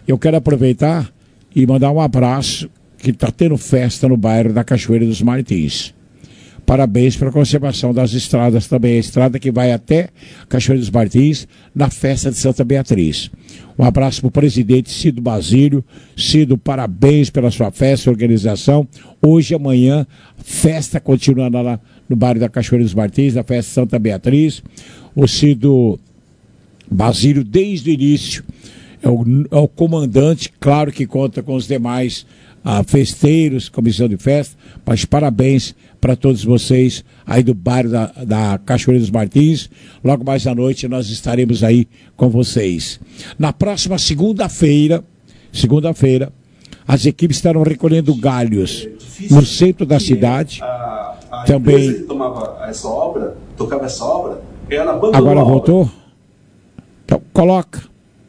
B: Eu quero aproveitar e mandar um abraço, que está tendo festa no bairro da Cachoeira dos Martins. Parabéns para a conservação das estradas também, a estrada que vai até Cachoeira dos Martins, na festa de Santa Beatriz. Um abraço para o presidente Cido Basílio. Cido, parabéns pela sua festa, organização. Hoje e amanhã, festa continuando lá no bairro da Cachoeira dos Martins, na festa de Santa Beatriz. O Cido Basílio, desde o início, é o, é o comandante, claro que conta com os demais ah, festeiros, comissão de festa, mas parabéns para todos vocês aí do bairro da, da Cachoeira dos Martins. Logo mais à noite nós estaremos aí com vocês. Na próxima segunda-feira, segunda-feira, as equipes estarão recolhendo galhos no centro da cidade.
U: A, a
B: também
U: empresa que tomava essa obra, tocava essa obra, ela abandonou
B: agora
U: a obra.
B: voltou? Então, coloca.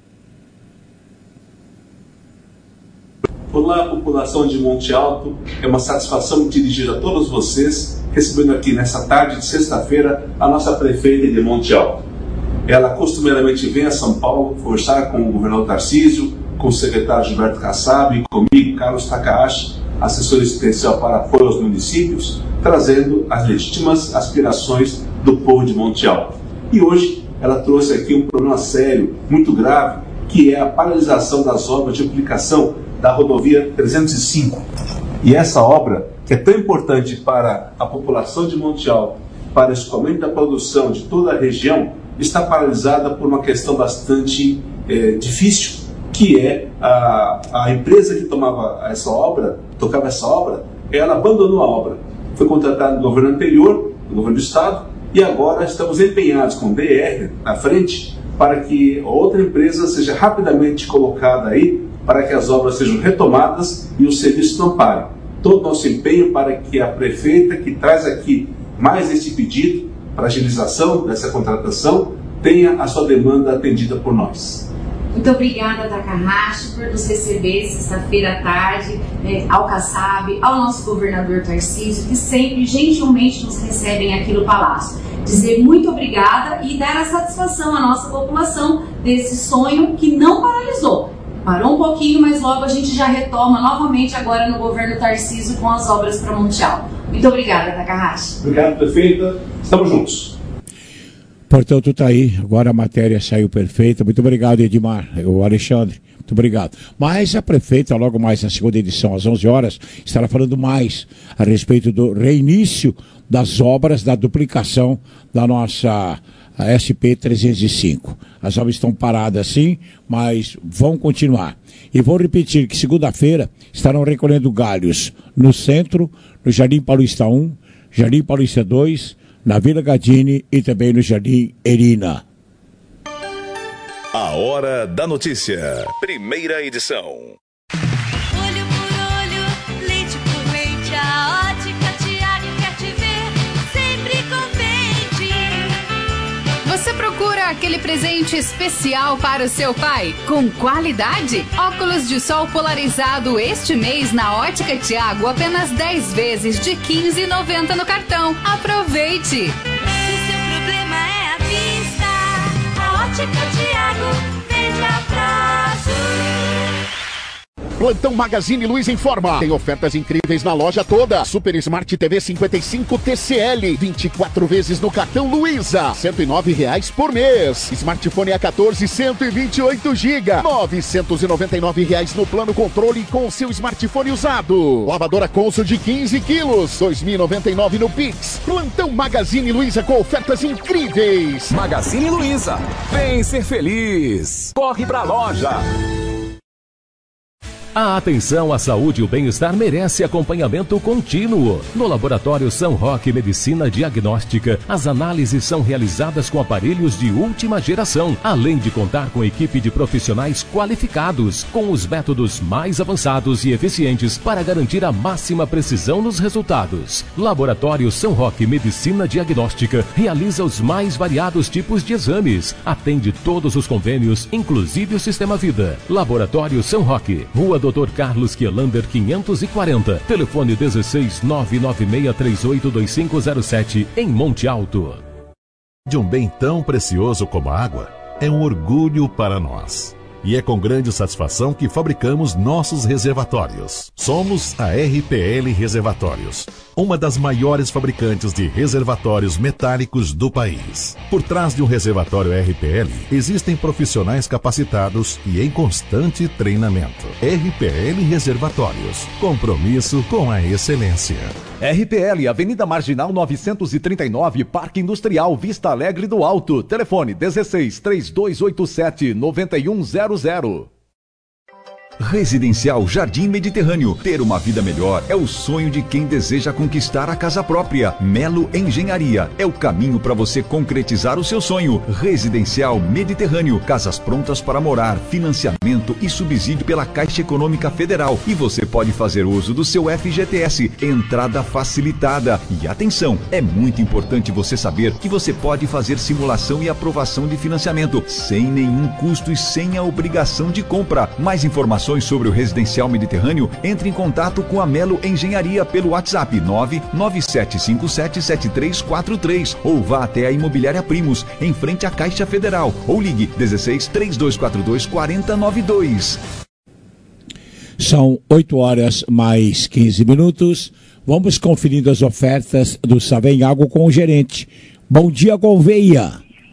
U: Olá, população de Monte Alto, é uma satisfação me dirigir a todos vocês, recebendo aqui nessa tarde de sexta-feira a nossa prefeita de Monte Alto. Ela costumeiramente vem a São Paulo conversar com o governador Tarcísio, com o secretário Gilberto Kassab e comigo, Carlos Takahashi, assessor especial para apoio aos municípios, trazendo as legítimas aspirações do povo de Monte Alto. E hoje ela trouxe aqui um problema sério, muito grave, que é a paralisação das obras de aplicação da rodovia trezentos e cinco. E essa obra, que é tão importante para a população de Monte Alto, para o escoamento da produção de toda a região, está paralisada por uma questão bastante é, difícil, que é a, a empresa que tomava essa obra, tocava essa obra, ela abandonou a obra. Foi contratada no governo anterior, no governo do estado, e agora estamos empenhados com o D R na frente para que outra empresa seja rapidamente colocada aí, para que as obras sejam retomadas e o serviço não pare. Todo o nosso empenho para que a prefeita, que traz aqui mais esse pedido para agilização dessa contratação, tenha a sua demanda atendida por nós.
V: Muito obrigada, Takahashi, por nos receber sexta-feira à tarde, né, ao Kassab, ao nosso governador Tarcísio, que sempre gentilmente nos recebem aqui no Palácio. Dizer muito obrigada e dar a satisfação à nossa população desse sonho que não paralisou. Parou um pouquinho, mas logo a gente já retoma novamente agora no governo Tarcísio com as obras para Monte Alto. Muito obrigada, Takahashi.
U: Obrigado, prefeita. Estamos juntos.
B: Portanto, está aí. Agora a matéria saiu perfeita. Muito obrigado, Edmar. O Alexandre. Muito obrigado. Mas a prefeita, logo mais na segunda edição, às onze horas, estará falando mais a respeito do reinício das obras da duplicação da nossa a S P trezentos e cinco. As obras estão paradas sim, mas vão continuar. E vou repetir que segunda-feira estarão recolhendo galhos no centro, no Jardim Paulista um, Jardim Paulista dois, na Vila Gadini e também no Jardim Erina.
H: A Hora da Notícia. Primeira edição.
P: Olho por olho, leite por leite, a Ótica Tiago quer te ver sempre contente.
Q: Você procura aquele presente especial para o seu pai? Com qualidade? Óculos de sol polarizado este mês na Ótica Tiago, apenas dez vezes de quinze reais e noventa centavos no cartão. Aproveite!
P: Se seu problema é a vista, a Ótica Tiago vende a prazo.
K: Plantão Magazine Luiza informa. Tem ofertas incríveis na loja toda. Super Smart T V cinquenta e cinco T C L, vinte e quatro vezes no cartão Luiza, cento e nove reais por mês. Smartphone A quatorze, cento e vinte e oito gigas, novecentos e noventa e nove reais no plano controle com o seu smartphone usado. Lavadora Consul de quinze quilos, dois mil e noventa e nove no Pix. Plantão Magazine Luiza com ofertas incríveis.
L: Magazine Luiza, vem ser feliz. Corre pra loja.
F: A atenção à saúde e o bem-estar merece acompanhamento contínuo. No Laboratório São Roque Medicina Diagnóstica, as análises são realizadas com aparelhos de última geração, além de contar com equipe de profissionais qualificados, com os métodos mais avançados e eficientes para garantir a máxima precisão nos resultados. Laboratório São Roque Medicina Diagnóstica realiza os mais variados tipos de exames, atende todos os convênios, inclusive o Sistema Vida. Laboratório São Roque, Rua doutor Carlos Quielander quinhentos e quarenta, telefone dezesseis nove nove seis três oito dois cinco zero sete, em Monte Alto.
M: De um bem tão precioso como a água, é um orgulho para nós. E é com grande satisfação que fabricamos nossos reservatórios. Somos a R P L Reservatórios, uma das maiores fabricantes de reservatórios metálicos do país. Por trás de um reservatório R P L, existem profissionais capacitados e em constante treinamento. R P L Reservatórios, compromisso com a excelência.
N: R P L, Avenida Marginal novecentos e trinta e nove, Parque Industrial, Vista Alegre do Alto. Telefone dezesseis, três dois oito sete, nove um zero zero.
D: Residencial Jardim Mediterrâneo. Ter uma vida melhor é o sonho de quem deseja conquistar a casa própria. Melo Engenharia é o caminho para você concretizar o seu sonho. Residencial Mediterrâneo. Casas prontas para morar, financiamento e subsídio pela Caixa Econômica Federal. E você pode fazer uso do seu F G T S. Entrada facilitada. E atenção, é muito importante você saber que você pode fazer simulação e aprovação de financiamento sem nenhum custo e sem a obrigação de compra. Mais informações sobre o Residencial Mediterrâneo, entre em contato com a Melo Engenharia pelo WhatsApp nove nove sete cinco sete sete três quatro três ou vá até a Imobiliária Primos, em frente à Caixa Federal, ou ligue dezesseis, três dois quatro dois, quatro zero nove dois.
B: São oito horas mais quinze minutos. Vamos conferindo as ofertas do Savem Água com o gerente. Bom dia, Gouveia.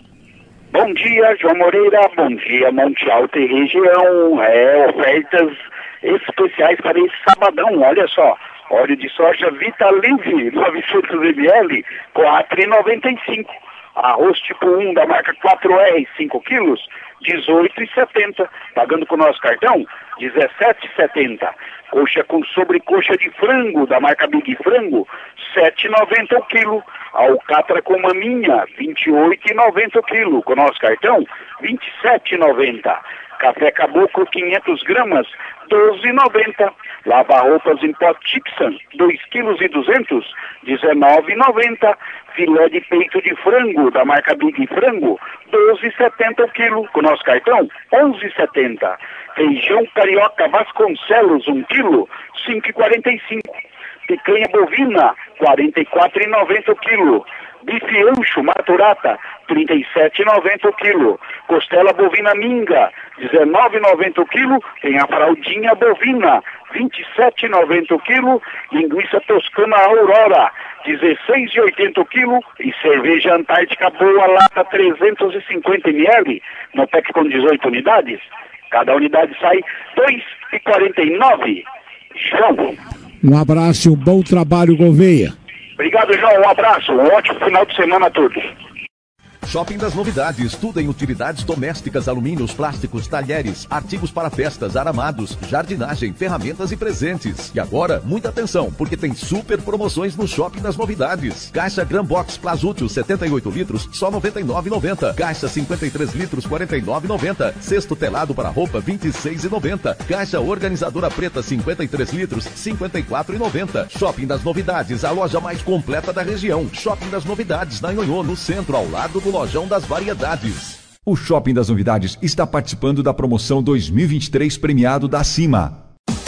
G: Bom dia, João Moreira. Bom dia, Monte Alto e região. É, ofertas especiais para esse sabadão. Olha só, óleo de soja Vita Livre, novecentos mililitros, quatro reais e noventa e cinco centavos. Arroz tipo um da marca quatro R, cinco quilos, dezoito reais e setenta centavos. Pagando com o nosso cartão, dezessete reais e setenta centavos. Coxa com sobrecoxa de frango da marca Big Frango, sete reais e noventa centavos o quilo. Alcatra com maminha, vinte e oito reais e noventa centavos o quilo. Com o nosso cartão, vinte e sete reais e noventa centavos. Café Caboclo quinhentas gramas, doze reais e noventa centavos. Lava-roupas em pó Tixan, dois quilos e duzentos, dezenove reais e noventa centavos. Filé de peito de frango da marca Big Frango, doze reais e setenta centavos o quilo. Com o nosso cartão, onze reais e setenta centavos. Feijão carioca Vasconcelos, um quilo, cinco reais e quarenta e cinco centavos. Picanha bovina, quarenta e quatro reais e noventa centavos o quilo. Bife ancho maturata, trinta e sete reais e noventa centavos o quilo. Costela bovina minga, dezenove reais e noventa centavos o quilo. Tem a fraldinha bovina, vinte e sete reais e noventa centavos o quilo. Linguiça toscana Aurora, dezesseis reais e oitenta centavos o quilo. E cerveja Antártica Boa Lata, trezentos e cinquenta mililitros, no pack com dezoito unidades. Cada unidade sai dois reais e quarenta e nove centavos. João.
B: Um abraço e um bom trabalho, Gouveia.
G: Obrigado, João. Um abraço. Um ótimo final de semana a todos.
N: Shopping das Novidades, tudo em utilidades domésticas, alumínios, plásticos, talheres, artigos para festas, aramados, jardinagem, ferramentas e presentes. E agora, muita atenção, porque tem super promoções no Shopping das Novidades. Caixa Gran Box Plazútil setenta e oito litros, só noventa e nove reais e noventa centavos. Caixa cinquenta e três litros, quarenta e nove reais e noventa centavos. Cesto telado para roupa, vinte e seis reais e noventa centavos. Caixa organizadora preta, cinquenta e três litros, cinquenta e quatro reais e noventa centavos. Shopping das Novidades, a loja mais completa da região. Shopping das Novidades, na Nhonhô, no centro, ao lado do Lojão das Variedades.
D: O Shopping das Novidades está participando da promoção dois mil e vinte e três premiado da Cima.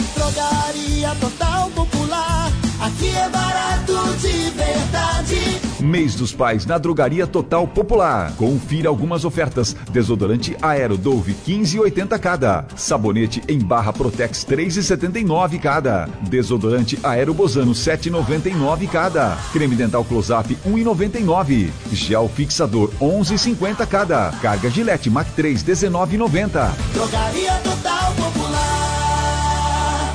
J: Drogaria Total Popular, aqui é barato de verdade.
D: Mês dos Pais na Drogaria Total Popular. Confira algumas ofertas. Desodorante Aero Dove quinze reais e oitenta centavos cada. Sabonete em barra Protex três reais e setenta e nove centavos cada. Desodorante Aero Bozano sete reais e noventa e nove centavos cada. Creme dental Close-Up um real e noventa e nove centavos. Gel fixador onze reais e cinquenta centavos cada. Carga Gillette Mac três dezenove reais e noventa centavos.
J: Drogaria Total Popular.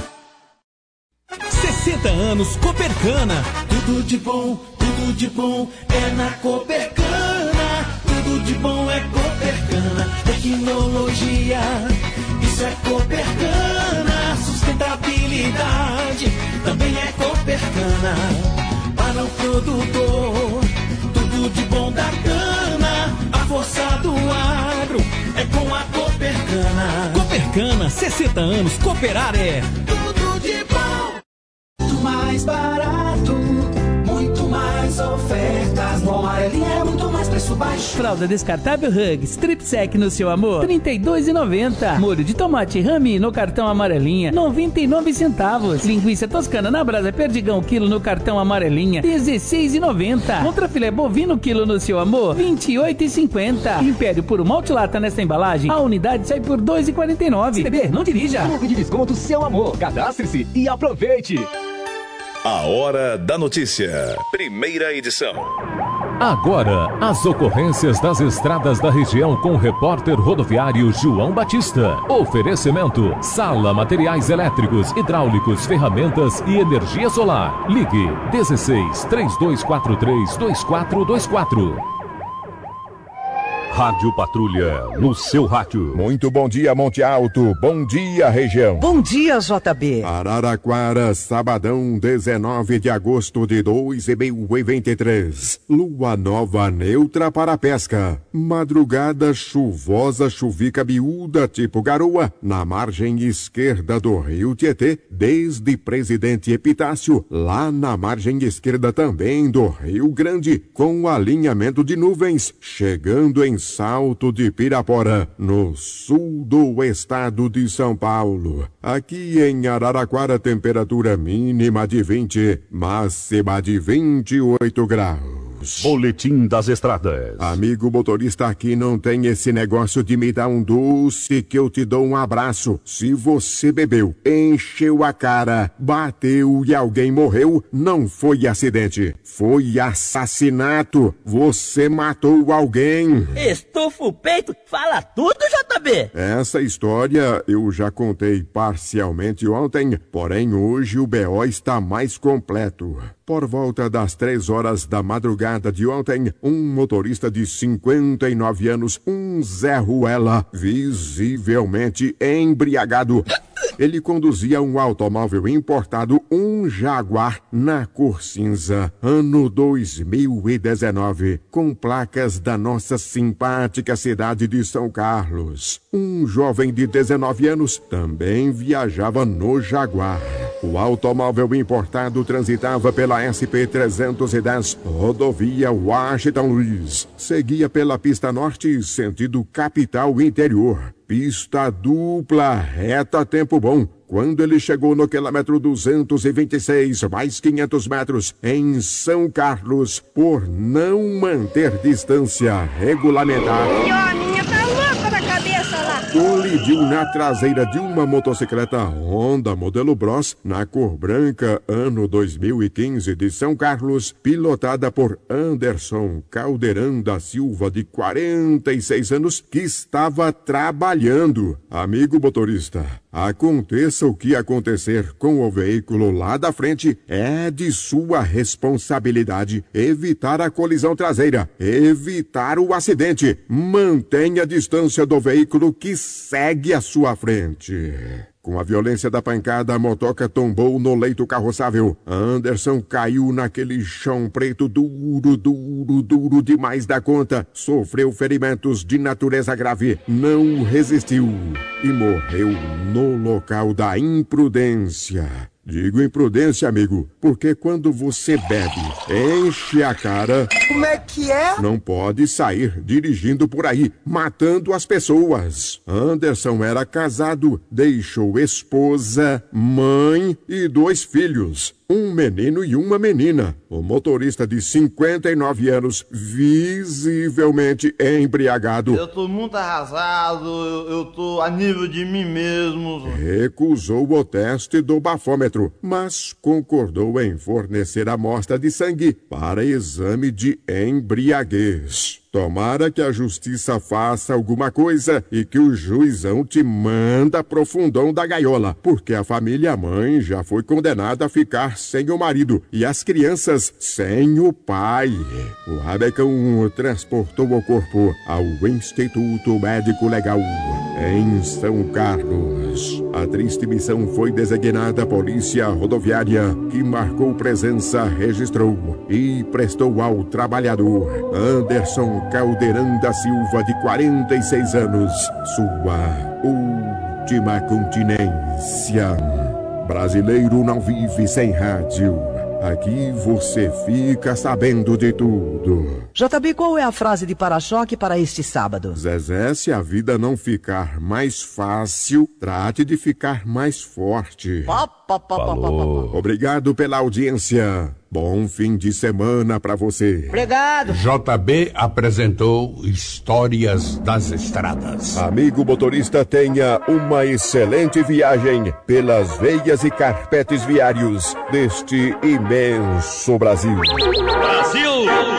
I: sessenta anos Copercana. Tudo de bom, tudo de bom é na Copercana. Tudo de bom é Copercana. Tecnologia, isso é Copercana. Sustentabilidade também é Copercana. Para o produtor, tudo de bom da cana. A força do agro é com a Copercana. Copercana, sessenta anos, cooperar é tudo de bom.
J: Muito mais barato, muito mais
C: Grandes ofertas, no Amarelinha é muito mais preço baixo.
E: Fralda descartável Hugs, Tripsec no seu amor, trinta e dois reais e noventa centavos. Molho de tomate Rami no cartão Amarelinha, noventa e nove centavos. Linguiça toscana na brasa Perdigão quilo no cartão Amarelinha, dezesseis reais e noventa centavos. Contrafilé bovino quilo no seu amor, vinte e oito reais e cinquenta centavos. Império puro multilata nesta embalagem, a unidade sai por dois reais e quarenta e nove centavos. Se beber, não dirija.
L: Clube de desconto Seu Amor. Cadastre-se e aproveite.
H: A Hora da Notícia. Primeira edição.
F: Agora, as ocorrências das estradas da região com o repórter rodoviário João Batista. Oferecimento: Sala Materiais Elétricos, Hidráulicos, Ferramentas e Energia Solar. Ligue dezesseis, três dois quatro três, dois quatro dois quatro.
O: Rádio Patrulha, no seu rádio.
W: Muito bom dia, Monte Alto. Bom dia, região.
X: Bom dia, J B.
W: Araraquara, sabadão, dezenove de agosto de dois mil e vinte e três. Lua nova neutra para a pesca. Madrugada chuvosa, chuvica miúda, tipo garoa, na margem esquerda do rio Tietê, desde Presidente Epitácio, lá na margem esquerda também do Rio Grande, com alinhamento de nuvens, chegando em Salto de Pirapora, no sul do estado de São Paulo. Aqui em Araraquara, temperatura mínima de vinte, máxima de vinte e oito graus.
O: Boletim das Estradas.
W: Amigo motorista, aqui não tem esse negócio de me dar um doce que eu te dou um abraço. Se você bebeu, encheu a cara, bateu e alguém morreu, não foi acidente, foi assassinato. Você matou alguém.
Y: Estufa o peito, fala tudo, J B.
W: Essa história eu já contei parcialmente ontem, porém hoje o B O está mais completo. Por volta das três horas da madrugada de ontem, um motorista de cinquenta e nove anos, um Zé Ruela, visivelmente embriagado. Ele conduzia um automóvel importado, um Jaguar, na cor cinza, ano dois mil e dezenove, com placas da nossa simpática cidade de São Carlos. Um jovem de dezenove anos também viajava no Jaguar. O automóvel importado transitava pela S P trezentos e dez, rodovia Washington Luiz. Seguia pela pista norte, sentido capital interior. Pista dupla, reta tempo bom. Quando ele chegou no quilômetro duzentos e vinte e seis, mais quinhentos metros, em São Carlos, por não manter distância regulamentar, colidiu na traseira de uma motocicleta Honda modelo Bros, na cor branca, ano dois mil e quinze, de São Carlos, pilotada por Anderson Caldeirão da Silva, de quarenta e seis anos, que estava trabalhando. Amigo motorista, aconteça o que acontecer com o veículo lá da frente, é de sua responsabilidade evitar a colisão traseira, evitar o acidente. Mantenha a distância do veículo que segue à sua frente. Com a violência da pancada, a motoca tombou no leito carroçável. Anderson caiu naquele chão preto duro, duro, duro demais da conta. Sofreu ferimentos de natureza grave, não resistiu e morreu no local da imprudência. Digo imprudência, amigo, porque quando você bebe, enche a cara...
Y: Como é que é?
W: Não pode sair dirigindo por aí, matando as pessoas. Anderson era casado, deixou esposa, mãe e dois filhos. Um menino e uma menina. O motorista de cinquenta e nove anos, visivelmente embriagado.
Z: Eu tô muito arrasado, eu, eu tô a nível de mim mesmo.
W: Recusou o teste do bafômetro, mas concordou em fornecer amostra de sangue para exame de embriaguez. Tomara que a justiça faça alguma coisa e que o juizão te manda pro fundão da gaiola, porque a família mãe já foi condenada a ficar sem o marido e as crianças sem o pai. O Rabecão transportou o corpo ao Instituto Médico Legal em São Carlos. A triste missão foi designada a Polícia Rodoviária, que marcou presença, registrou e prestou ao trabalhador Anderson Caldeirão da Silva, de quarenta e seis anos, sua última continência. Brasileiro não vive sem rádio. Aqui você fica sabendo de tudo.
A: J B, qual é a frase de para-choque para este sábado?
W: Zezé, se a vida não ficar mais fácil, trate de ficar mais forte.
A: Pá, pá, pá, pá, pá, pá.
W: Obrigado pela audiência. Bom fim de semana pra você.
A: Obrigado.
R: J B apresentou Histórias das Estradas.
W: Amigo motorista, tenha uma excelente viagem pelas veias e carpetes viários deste imenso Brasil.
L: Brasil!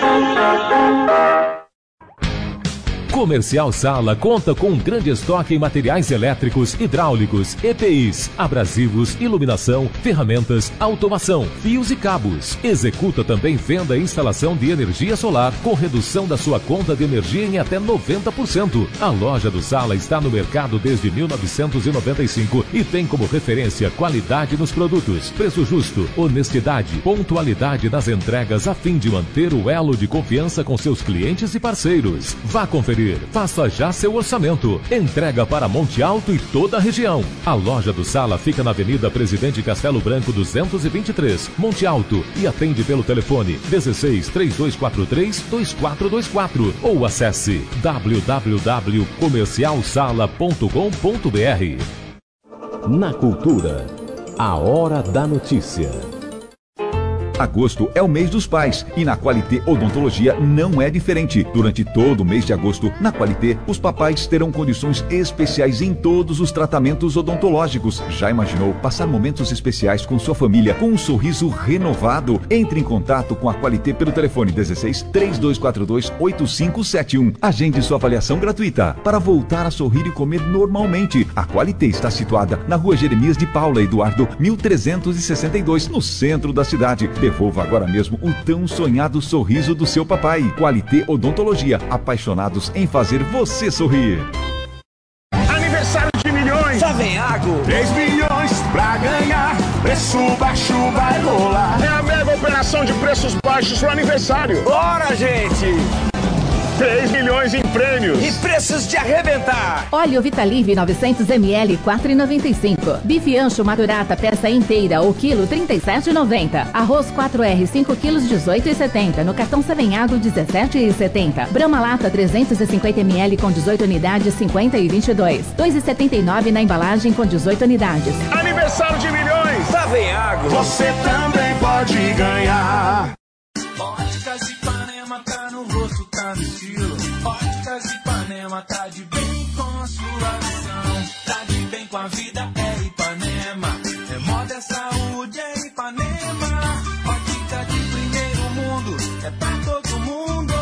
F: Comercial Sala conta com um grande estoque em materiais elétricos, hidráulicos, E P Is, abrasivos, iluminação, ferramentas, automação, fios e cabos. Executa também venda e instalação de energia solar com redução da sua conta de energia em até noventa por cento. A loja do Sala está no mercado desde mil novecentos e noventa e cinco e tem como referência qualidade nos produtos, preço justo, honestidade, pontualidade nas entregas a fim de manter o elo de confiança com seus clientes e parceiros. Vá conferir. Faça já seu orçamento. Entrega para Monte Alto e toda a região. A loja do Sala fica na Avenida Presidente Castelo Branco duzentos e vinte e três, Monte Alto, e atende pelo telefone dezesseis, três dois quatro três, dois quatro dois quatro ou acesse w w w ponto comercial sala ponto com ponto b r.
N: Na cultura, a hora da notícia.
D: Agosto é o mês dos pais e na Qualité Odontologia não é diferente. Durante todo o mês de agosto, na Qualité, os papais terão condições especiais em todos os tratamentos odontológicos. Já imaginou passar momentos especiais com sua família com um sorriso renovado? Entre em contato com a Qualité pelo telefone dezesseis, três dois quatro dois, oito cinco sete um. Agende sua avaliação gratuita para voltar a sorrir e comer normalmente. A Qualité está situada na Rua Jeremias de Paula Eduardo, mil trezentos e sessenta e dois, no centro da cidade. Devolva agora mesmo o tão sonhado sorriso do seu papai. Qualité Odontologia, apaixonados em fazer você sorrir.
S: Aniversário de milhões!
L: Só vem Água!
S: três milhões pra ganhar, preço baixo vai rolar. É a mega operação de preços baixos pro aniversário.
L: Bora, gente!
S: três milhões em prêmios.
L: E preços de arrebentar.
T: Óleo Vitalive novecentos mililitros, quatro reais e noventa e cinco centavos. Bife ancho madurata peça inteira, o quilo, trinta e sete reais e noventa centavos. Arroz quatro R, cinco quilos, dezoito reais e setenta centavos. No cartão Seven Água, dezessete reais e setenta centavos. Brahma Lata trezentos e cinquenta mililitros com dezoito unidades, cinquenta e vinte e dois. dois reais e setenta e nove centavos na embalagem com dezoito unidades.
S: Aniversário de milhões.
L: Só vem Água.
S: Você também pode ganhar.
I: Óticas Ipanema tá no rosto, tá no estilo. Óticas Ipanema tá de bem com a sua visão. Tá de bem com a vida, é Ipanema. É moda, é saúde, é Ipanema. Ótica de primeiro mundo, é pra todo mundo.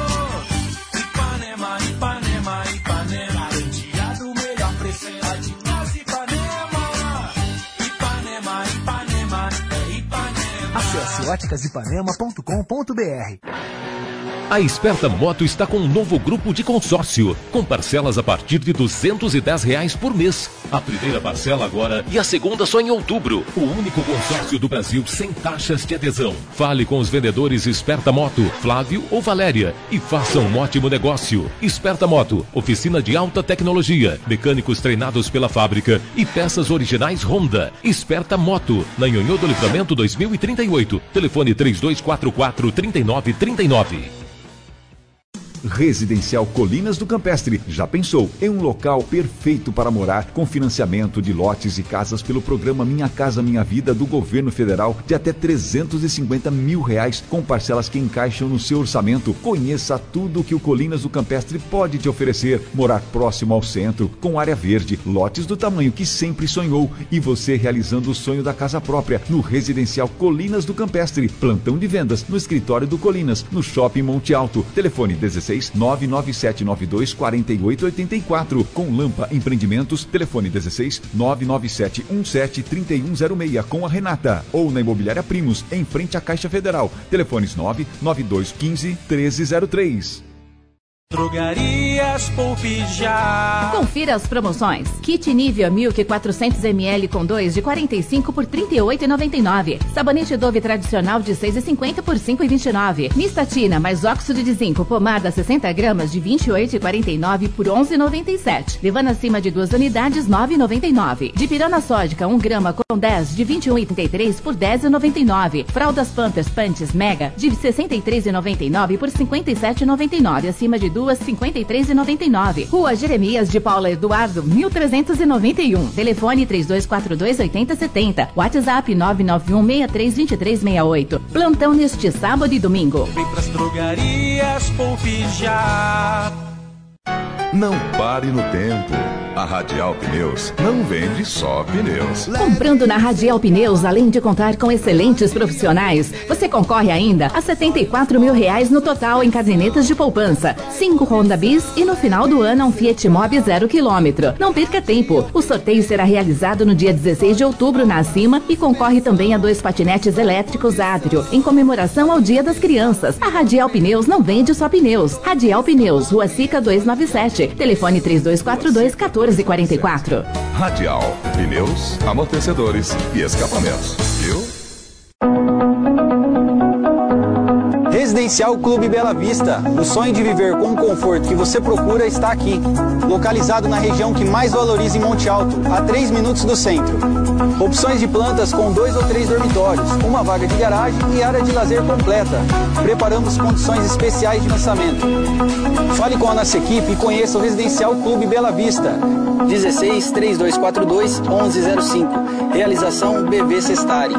I: Ipanema, Ipanema, Ipanema. Garantia do melhor preço, é de nós, Ipanema. Ipanema, Ipanema, é Ipanema.
J: Acesse óticas ipanema ponto com ponto b r.
F: A Esperta Moto está com um novo grupo de consórcio, com parcelas a partir de duzentos e dez reais por mês. A primeira parcela agora e a segunda só em outubro. O único consórcio do Brasil sem taxas de adesão. Fale com os vendedores Esperta Moto, Flávio ou Valéria, e faça um ótimo negócio. Esperta Moto, oficina de alta tecnologia, mecânicos treinados pela fábrica e peças originais Honda. Esperta Moto, na Nhonhô do Livramento dois mil e trinta e oito. Telefone três dois quatro quatro, três nove três nove.
D: Residencial Colinas do Campestre. Já pensou em um local perfeito para morar, com financiamento de lotes e casas pelo programa Minha Casa Minha Vida do Governo Federal de até trezentos e cinquenta mil reais, com parcelas que encaixam no seu orçamento. Conheça tudo o que o Colinas do Campestre pode te oferecer. Morar próximo ao centro, com área verde, lotes do tamanho que sempre sonhou e você realizando o sonho da casa própria no Residencial Colinas do Campestre. Plantão de vendas no escritório do Colinas, no Shopping Monte Alto. Telefone dezesseis, nove nove sete nove dois, quatro oito oito quatro. Com Lampa Empreendimentos, telefone dezesseis, nove nove sete um sete, três um zero seis com a Renata. Ou na Imobiliária Primos, em frente à Caixa Federal. Telefones nove nove dois um cinco, treze zero três.
J: Drogarias Poupe Já.
T: Confira as promoções. Kit Nivea Milk quatrocentos mililitros com dois de quarenta e cinco por trinta e oito reais e noventa e nove centavos. Sabonete Dove tradicional de seis reais e cinquenta centavos por cinco reais e vinte e nove centavos. Nistatina mais óxido de zinco pomada sessenta gramas de vinte e oito reais e quarenta e nove centavos por onze reais e noventa e sete centavos. Levando acima de duas unidades nove reais e noventa e nove centavos. De pirona sódica um grama com dez de vinte e um reais e trinta e três centavos por dez reais e noventa e nove centavos. Fraldas Pampers Panties Mega de sessenta e três reais e noventa e nove centavos por cinquenta e sete reais e noventa e nove centavos. Acima de duas cinquenta e três reais e noventa e nove centavos. Rua Jeremias de Paula Eduardo, mil trezentos e noventa e um. Telefone três dois quatro dois, oito zero sete zero. WhatsApp nove nove um, seis três, dois três seis oito. Plantão neste sábado e domingo.
J: Vem pras drogarias Poupe Já.
H: Não pare no tempo. A Radial Pneus não vende só pneus.
T: Comprando na Radial Pneus, além de contar com excelentes profissionais, você concorre ainda a setenta e quatro mil reais no total em cadernetas de poupança, cinco Honda Bis e no final do ano um Fiat Mobi zero quilômetro. Não perca tempo. O sorteio será realizado no dia dezesseis de outubro na Acima e concorre também a dois patinetes elétricos Atrio, em comemoração ao Dia das Crianças. A Radial Pneus não vende só pneus. Radial Pneus, Rua Sica duzentos e noventa e sete. Telefone três dois quatro dois, um quatro quatro quatro.
H: Radial, pneus, amortecedores e escapamentos. Viu?
K: Residencial Clube Bela Vista. O sonho de viver com o conforto que você procura está aqui. Localizado na região que mais valoriza em Monte Alto, a três minutos do centro. Opções de plantas com dois ou três dormitórios, uma vaga de garagem e área de lazer completa. Preparamos condições especiais de lançamento. Fale com a nossa equipe e conheça o Residencial Clube Bela Vista. dezesseis, três dois quatro dois, onze zero cinco. Realização B V Sestari.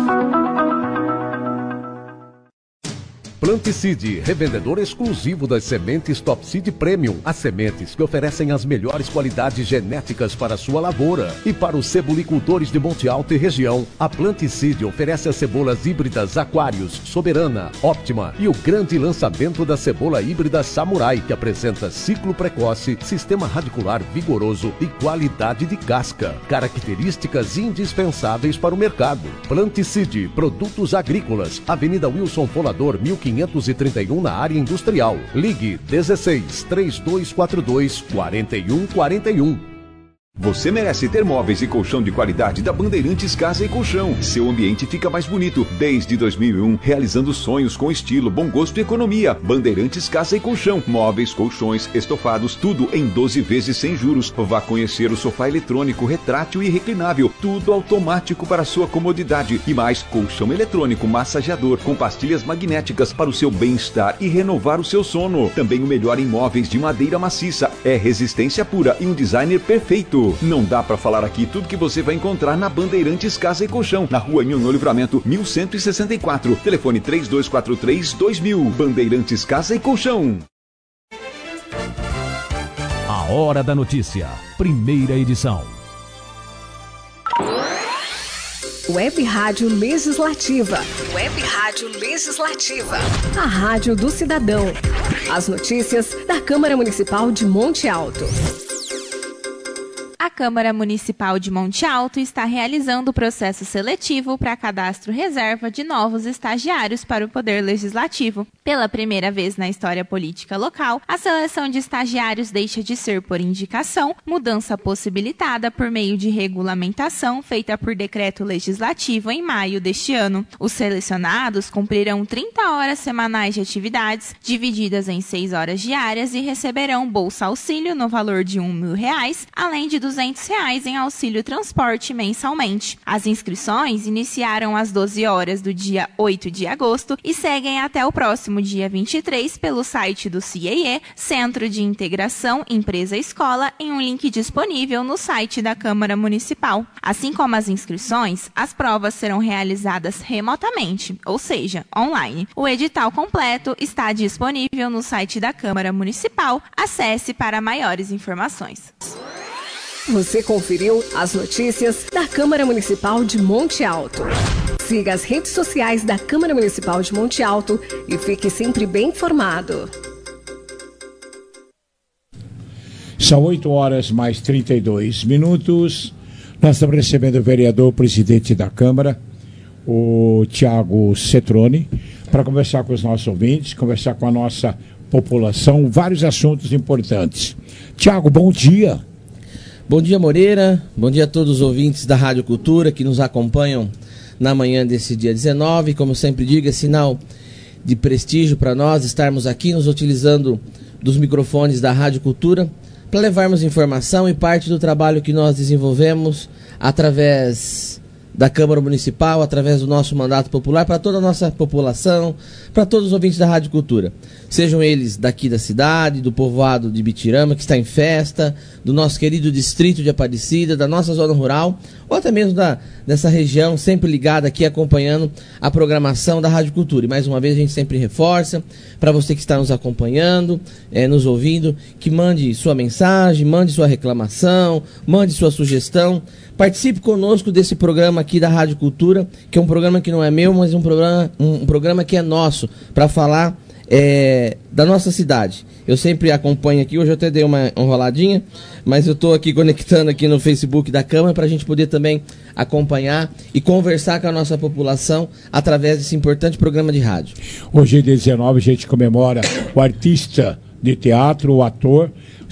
N: Planticide, revendedor exclusivo das sementes Top Seed Premium. As sementes que oferecem as melhores qualidades genéticas para a sua lavoura. E para os cebolicultores de Monte Alto e região, a Planticide oferece as cebolas híbridas Aquários, Soberana, Óptima e o grande lançamento da cebola híbrida Samurai, que apresenta ciclo precoce, sistema radicular vigoroso e qualidade de casca. Características indispensáveis para o mercado. Planticide, produtos agrícolas, Avenida Wilson Folador, mil quinhentos e trinta e um na área industrial. Ligue dezesseis, três dois quatro dois, quatro um quatro um.
D: Você merece ter móveis e colchão de qualidade da Bandeirantes Casa e Colchão. Seu ambiente fica mais bonito. Desde dois mil e um, realizando sonhos com estilo, bom gosto e economia. Bandeirantes Casa e Colchão. Móveis, colchões, estofados, tudo em doze vezes sem juros. Vá conhecer o sofá eletrônico, retrátil e reclinável. Tudo automático para sua comodidade. E mais, colchão eletrônico massageador com pastilhas magnéticas para o seu bem-estar e renovar o seu sono. Também o melhor em móveis de madeira maciça. É resistência pura e um designer perfeito. Não dá pra falar aqui tudo que você vai encontrar na Bandeirantes Casa e Colchão, na Rua Nhonhô Livramento, mil cento e sessenta e quatro. Telefone três dois quatro três, dois mil. Bandeirantes Casa e Colchão.
F: A Hora da Notícia, primeira edição.
P: Web Rádio Legislativa. Web Rádio Legislativa. A Rádio do Cidadão. As notícias da Câmara Municipal de Monte Alto.
Q: A Câmara Municipal de Monte Alto está realizando o processo seletivo para cadastro reserva de novos estagiários para o Poder Legislativo. Pela primeira vez na história política local, a seleção de estagiários deixa de ser por indicação, mudança possibilitada por meio de regulamentação feita por decreto legislativo em maio deste ano. Os selecionados cumprirão trinta horas semanais de atividades, divididas em seis horas diárias, e receberão bolsa auxílio no valor de um mil reais, além de duzentos reais em auxílio transporte mensalmente. As inscrições iniciaram às doze horas do dia oito de agosto e seguem até o próximo dia vinte e três pelo site do C I E, Centro de Integração Empresa-Escola, em um link disponível no site da Câmara Municipal. Assim como as inscrições, as provas serão realizadas remotamente, ou seja, online. O edital completo está disponível no site da Câmara Municipal. Acesse para maiores informações.
P: Você conferiu as notícias da Câmara Municipal de Monte Alto. Siga as redes sociais da Câmara Municipal de Monte Alto e fique sempre bem informado.
B: São oito horas mais trinta e dois minutos. Nós estamos recebendo o vereador, presidente da Câmara, o Tiago Cetrone, para conversar com os nossos ouvintes, conversar com a nossa população, vários assuntos importantes. Tiago, bom dia.
C: Bom dia, Moreira. Bom dia a todos os ouvintes da Rádio Cultura que nos acompanham na manhã desse dia dezenove. Como eu sempre digo, é sinal de prestígio para nós estarmos aqui nos utilizando dos microfones da Rádio Cultura para levarmos informação e parte do trabalho que nós desenvolvemos através da Câmara Municipal, através do nosso mandato popular, para toda a nossa população, para todos os ouvintes da Rádio Cultura. Sejam eles daqui da cidade, do povoado de Bitirama, que está em festa, do nosso querido distrito de Aparecida, da nossa zona rural, ou até mesmo da, dessa região, sempre ligada aqui, acompanhando a programação da Rádio Cultura. E mais uma vez a gente sempre reforça, para você que está nos acompanhando, é, nos ouvindo, que mande sua mensagem, mande sua reclamação, mande sua sugestão. Participe conosco desse programa aqui da Rádio Cultura, que é um programa que não é meu, mas um programa, um, um programa que é nosso, para falar é, da nossa cidade. Eu sempre acompanho aqui, hoje eu até dei uma enroladinha, mas eu estou aqui conectando aqui no Facebook da Câmara para a gente poder também acompanhar e conversar com a nossa população através desse importante programa de rádio.
B: Hoje, dia dezenove, a gente comemora o artista de teatro, o ator,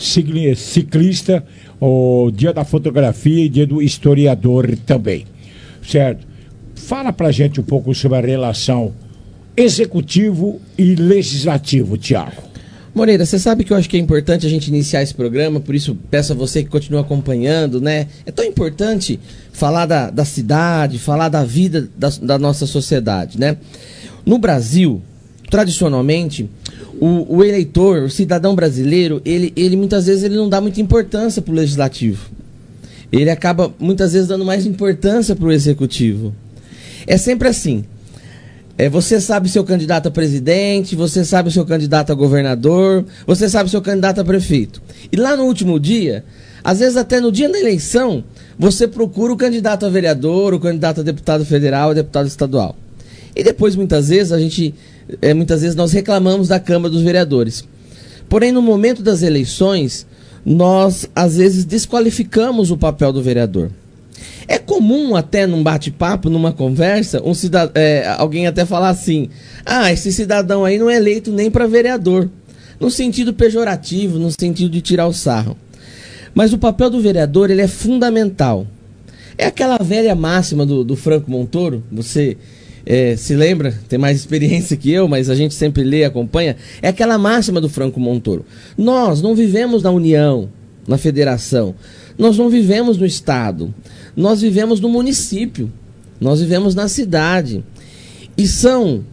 B: ciclista, o dia da fotografia e dia do historiador também, certo? Fala pra gente um pouco sobre a relação executivo e legislativo, Tiago.
C: Moreira, você sabe que eu acho que é importante a gente iniciar esse programa, por isso peço a você que continue acompanhando, né? É tão importante falar da, da cidade, falar da vida da, da nossa sociedade, né? No Brasil, tradicionalmente, o, o eleitor, o cidadão brasileiro, ele, ele muitas vezes ele não dá muita importância para o legislativo. Ele acaba muitas vezes dando mais importância para o executivo. É sempre assim. É, você sabe seu candidato a presidente, você sabe o seu candidato a governador, você sabe o seu candidato a prefeito. E lá no último dia, às vezes até no dia da eleição, você procura o candidato a vereador, o candidato a deputado federal, a deputado estadual. E depois, muitas vezes, a gente, é, muitas vezes nós reclamamos da Câmara dos Vereadores. Porém, no momento das eleições, nós, às vezes, desqualificamos o papel do vereador. É comum até num bate-papo, numa conversa, um cidad... é, alguém até falar assim: ah, esse cidadão aí não é eleito nem para vereador. No sentido pejorativo, no sentido de tirar o sarro. Mas o papel do vereador, ele é fundamental. É aquela velha máxima do, do Franco Montoro, você é, se lembra, tem mais experiência que eu, mas a gente sempre lê e acompanha. É aquela máxima do Franco Montoro. Nós não vivemos na União, na Federação. Nós não vivemos no Estado. Nós vivemos no município. Nós vivemos na cidade. E são...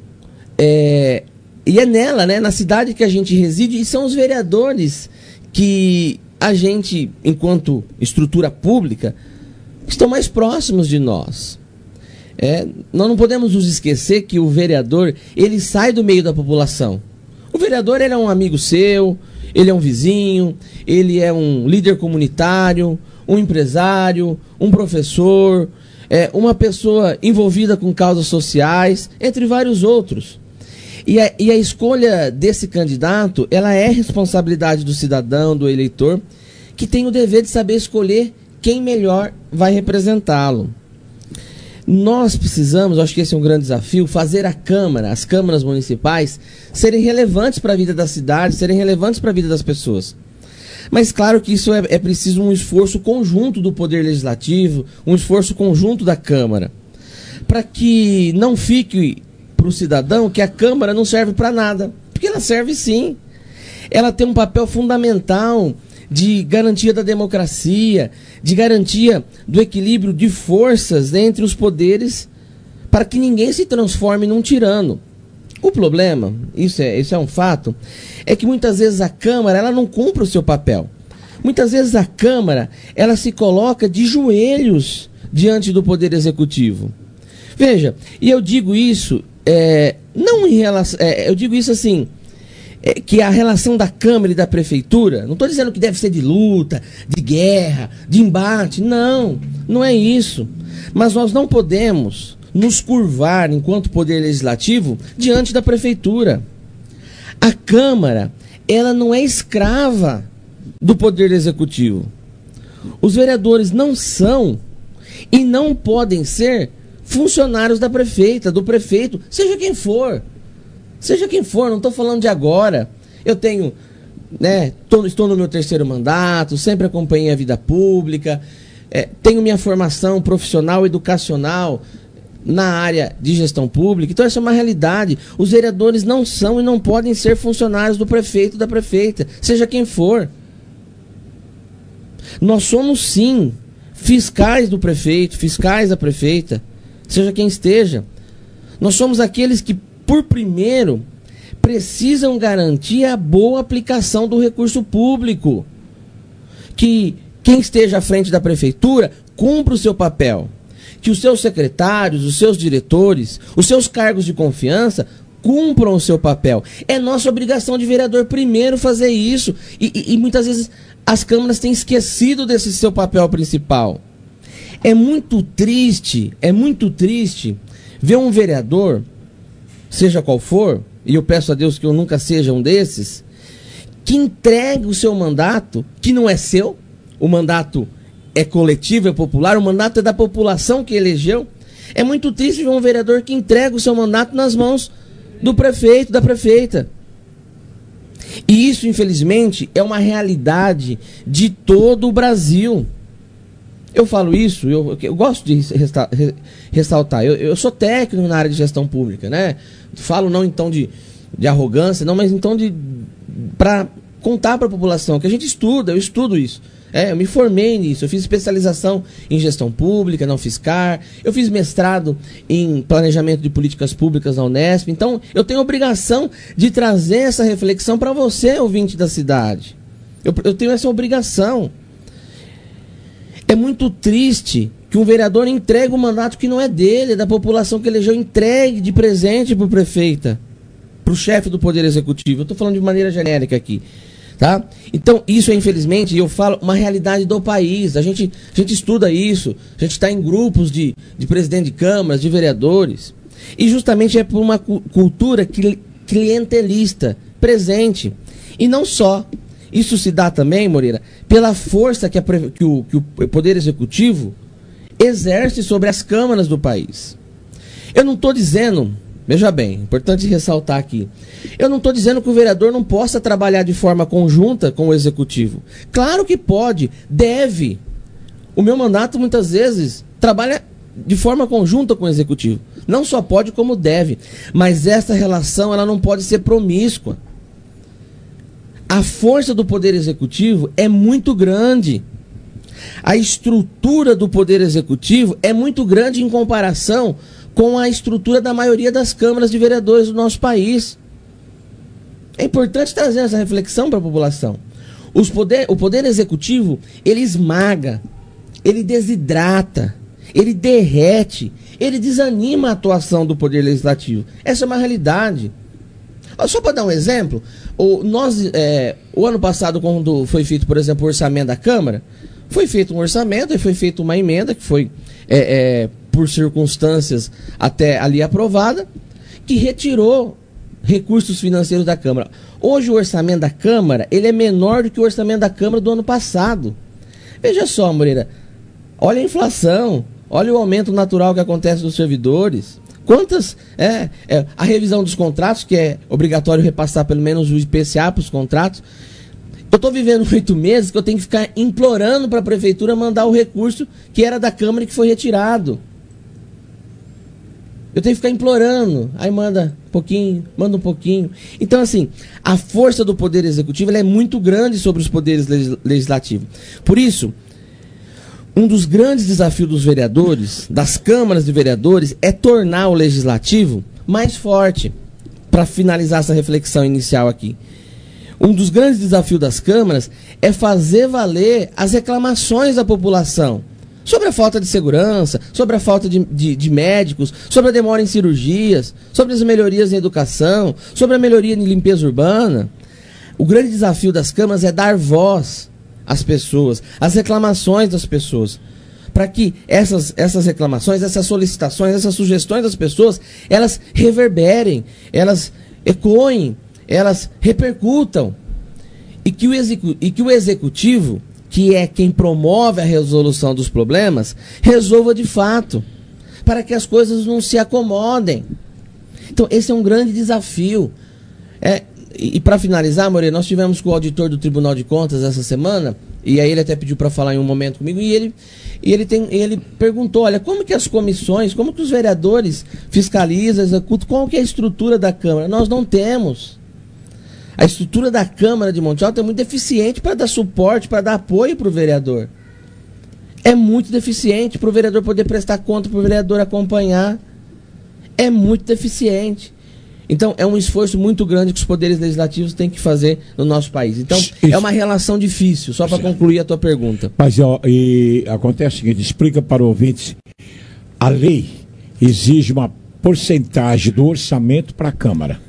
C: É, e é nela, né, na cidade que a gente reside, e são os vereadores que a gente, enquanto estrutura pública, estão mais próximos de nós. É, nós não podemos nos esquecer que o vereador, ele sai do meio da população. O vereador, ele é um amigo seu, ele é um vizinho, ele é um líder comunitário, um empresário, um professor, é, uma pessoa envolvida com causas sociais, entre vários outros. E a, e a escolha desse candidato, ela é responsabilidade do cidadão, do eleitor, que tem o dever de saber escolher quem melhor vai representá-lo. Nós precisamos, acho que esse é um grande desafio, fazer a Câmara, as câmaras municipais, serem relevantes para a vida da cidade, serem relevantes para a vida das pessoas. Mas claro que isso é, é preciso um esforço conjunto do Poder Legislativo, um esforço conjunto da Câmara, para que não fique para o cidadão que a Câmara não serve para nada, porque ela serve sim. Ela tem um papel fundamental de garantia da democracia, de garantia do equilíbrio de forças entre os poderes, para que ninguém se transforme num tirano. O problema, isso é, isso é um fato, é que muitas vezes a Câmara ela não cumpre o seu papel. Muitas vezes a Câmara ela se coloca de joelhos diante do Poder Executivo. Veja, e eu digo isso, é, não em relação, é, eu digo isso assim, é, que a relação da Câmara e da Prefeitura, não estou dizendo que deve ser de luta, de guerra, de embate, não, não é isso. Mas nós não podemos nos curvar, enquanto Poder Legislativo, diante da Prefeitura. A Câmara, ela não é escrava do Poder Executivo. Os vereadores não são e não podem ser funcionários da prefeita, do prefeito, seja quem for. Seja quem for, não estou falando de agora. Eu tenho, né, tô, estou no meu terceiro mandato, sempre acompanhei a vida pública, é, tenho minha formação profissional, educacional na área de gestão pública. Então essa é uma realidade. Os vereadores não são e não podem ser funcionários do prefeito ou da prefeita, seja quem for. Nós somos sim fiscais do prefeito, fiscais da prefeita, seja quem esteja. Nós somos aqueles que, por primeiro, precisam garantir a boa aplicação do recurso público. Que quem esteja à frente da prefeitura cumpra o seu papel. Que os seus secretários, os seus diretores, os seus cargos de confiança cumpram o seu papel. É nossa obrigação de vereador primeiro fazer isso. E, e, e muitas vezes as câmaras têm esquecido desse seu papel principal. É muito triste, é muito triste ver um vereador, seja qual for, e eu peço a Deus que eu nunca seja um desses, que entrega o seu mandato, que não é seu, o mandato é coletivo, é popular, o mandato é da população que elegeu. É muito triste ver um vereador que entrega o seu mandato nas mãos do prefeito, da prefeita. E isso, infelizmente, é uma realidade de todo o Brasil. Eu falo isso, eu, eu gosto de resta, ressaltar, eu, eu sou técnico na área de gestão pública, né? Falo não então de, de arrogância, não, mas então de para contar para a população que a gente estuda, eu estudo isso. É, eu me formei nisso, eu fiz especialização em gestão pública, na UFSCar, eu fiz mestrado em planejamento de políticas públicas na Unesp, então eu tenho a obrigação de trazer essa reflexão para você, ouvinte da cidade. Eu, eu tenho essa obrigação. É muito triste que um vereador entregue um mandato que não é dele, é da população que elegeu, entregue de presente para o prefeita, para o chefe do Poder Executivo. Eu estou falando de maneira genérica aqui. Tá? Então, isso é, infelizmente, eu falo, uma realidade do país. A gente, a gente estuda isso, a gente está em grupos de, de presidente de câmaras, de vereadores. E justamente é por uma cu cultura clientelista presente. E não só. Isso se dá também, Moreira, pela força que, a, que, o, que o Poder Executivo exerce sobre as câmaras do país. Eu não estou dizendo... Veja bem, importante ressaltar aqui. Eu não estou dizendo que o vereador não possa trabalhar de forma conjunta com o executivo. Claro que pode, deve. O meu mandato, muitas vezes, trabalha de forma conjunta com o executivo. Não só pode, como deve. Mas essa relação ela não pode ser promíscua. A força do Poder Executivo é muito grande. A estrutura do Poder Executivo é muito grande em comparação com a estrutura da maioria das câmaras de vereadores do nosso país. É importante trazer essa reflexão para a população. Os poder, o Poder Executivo, ele esmaga, ele desidrata, ele derrete, ele desanima a atuação do Poder Legislativo. Essa é uma realidade. Só para dar um exemplo, o, nós, é, o ano passado, quando foi feito, por exemplo, o orçamento da Câmara, foi feito um orçamento e foi feita uma emenda que foi... É, é, por circunstâncias até ali aprovada, que retirou recursos financeiros da Câmara. Hoje o orçamento da Câmara ele é menor do que o orçamento da Câmara do ano passado. Veja só, Moreira, olha a inflação, olha o aumento natural que acontece dos servidores. Quantas... É, é, a revisão dos contratos, que é obrigatório repassar pelo menos o I P C A para os contratos. Eu estou vivendo oito meses que eu tenho que ficar implorando para a Prefeitura mandar o recurso que era da Câmara e que foi retirado. Eu tenho que ficar implorando. Aí manda um pouquinho, manda um pouquinho. Então, assim, a força do Poder Executivo ela é muito grande sobre os poderes legislativos. Por isso, um dos grandes desafios dos vereadores, das câmaras de vereadores, é tornar o Legislativo mais forte. Para finalizar essa reflexão inicial aqui. Um dos grandes desafios das câmaras é fazer valer as reclamações da população. Sobre a falta de segurança, sobre a falta de, de, de médicos, sobre a demora em cirurgias, sobre as melhorias em educação, sobre a melhoria em limpeza urbana. O grande desafio das câmaras é dar voz às pessoas, às reclamações das pessoas, para que essas, essas reclamações, essas solicitações, essas sugestões das pessoas, elas reverberem, elas ecoem, elas repercutam, e que o, execu, e que o executivo, que é quem promove a resolução dos problemas, resolva de fato, para que as coisas não se acomodem. Então, esse é um grande desafio. É, e, e para finalizar, Moreira, nós tivemos com o auditor do Tribunal de Contas essa semana, e aí ele até pediu para falar em um momento comigo, e ele, e ele, tem, ele perguntou, olha, como que as comissões, como que os vereadores fiscalizam, executam, qual que é a estrutura da Câmara? Nós não temos. A estrutura da Câmara de Monte Alto é muito deficiente para dar suporte, para dar apoio para o vereador. É muito deficiente para o vereador poder prestar conta, para o vereador acompanhar. É muito deficiente. Então, é um esforço muito grande que os poderes legislativos têm que fazer no nosso país. Então, Isso. é uma relação difícil, só para concluir a tua pergunta.
B: Mas, ó, e acontece o seguinte, explica para o ouvinte, a lei exige uma porcentagem do orçamento para a Câmara.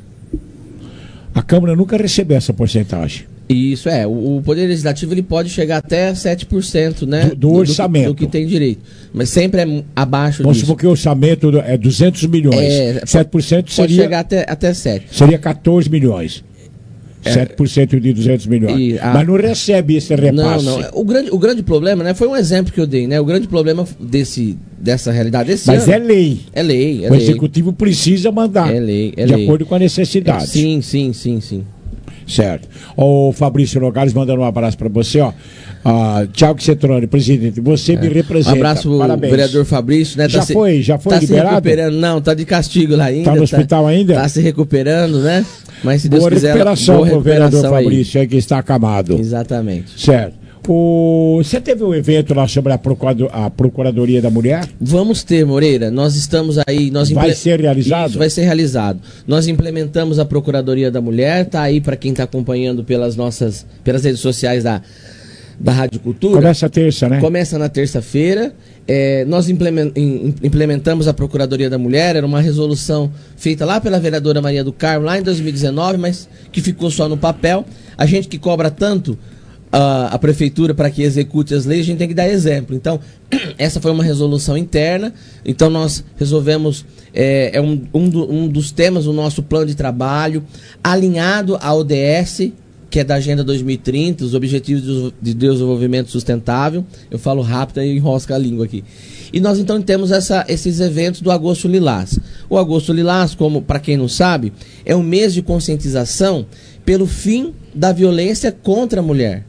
B: A Câmara nunca recebeu essa porcentagem.
C: Isso, é. O, o Poder Legislativo ele pode chegar até sete por cento, né?
B: Do, do orçamento.
C: Do, do que tem direito. Mas sempre é abaixo
B: Vamos
C: disso.
B: supor que o orçamento é duzentos milhões. É, sete por cento seria...
C: Pode chegar até, até sete por cento.
B: Seria quatorze milhões. É, sete por cento de duzentos milhões. E, a... Mas não recebe esse repasse.
C: Não, não. O grande, o grande problema, né? Foi um exemplo que eu dei, né? O grande problema desse, dessa realidade desse
B: Mas
C: ano...
B: é lei.
C: É lei. É
B: o
C: lei.
B: Executivo precisa mandar.
C: É lei. É
B: de
C: lei.
B: acordo com a necessidade.
C: É, sim, sim, sim, sim.
B: Certo. O Fabrício Nogales mandando um abraço para você, ó. Uh, Tiago Cetrone, presidente, você é. me representa.
C: Um abraço pro vereador Fabrício, né?
B: Já
C: tá
B: foi,
C: se,
B: já foi
C: tá
B: liberado?
C: Se recuperando, não, tá de castigo lá ainda.
B: Tá no hospital
C: tá,
B: ainda?
C: Tá se recuperando, né? Mas se Deus
B: boa
C: quiser,
B: recuperação
C: boa
B: pro
C: recuperação
B: vereador
C: aí.
B: Fabrício, aí que está acamado.
C: Exatamente.
B: Certo. O... Você teve um evento lá sobre a, Procurado... a Procuradoria da Mulher?
C: Vamos ter, Moreira. Nós estamos aí. Nós
B: vai
C: imple...
B: ser realizado?
C: Isso, vai ser realizado. Nós implementamos a Procuradoria da Mulher, tá aí para quem está acompanhando pelas nossas pelas redes sociais da, da Rádio Cultura.
B: Começa terça, né?
C: Começa na terça-feira. É, nós implement... implementamos a Procuradoria da Mulher, era uma resolução feita lá pela vereadora Maria do Carmo, lá em dois mil e dezenove, mas que ficou só no papel. A gente que cobra tanto a, a prefeitura para que execute as leis, a gente tem que dar exemplo. Então, essa foi uma resolução interna, então nós resolvemos, é, é um, um, do, um dos temas do nosso plano de trabalho, alinhado à O D S, que é da Agenda dois mil e trinta, os Objetivos de Desenvolvimento Sustentável. Eu falo rápido e enrosco a língua aqui. E nós então temos essa, esses eventos do Agosto Lilás. O Agosto Lilás, como para quem não sabe, é um mês de conscientização pelo fim da violência contra a mulher.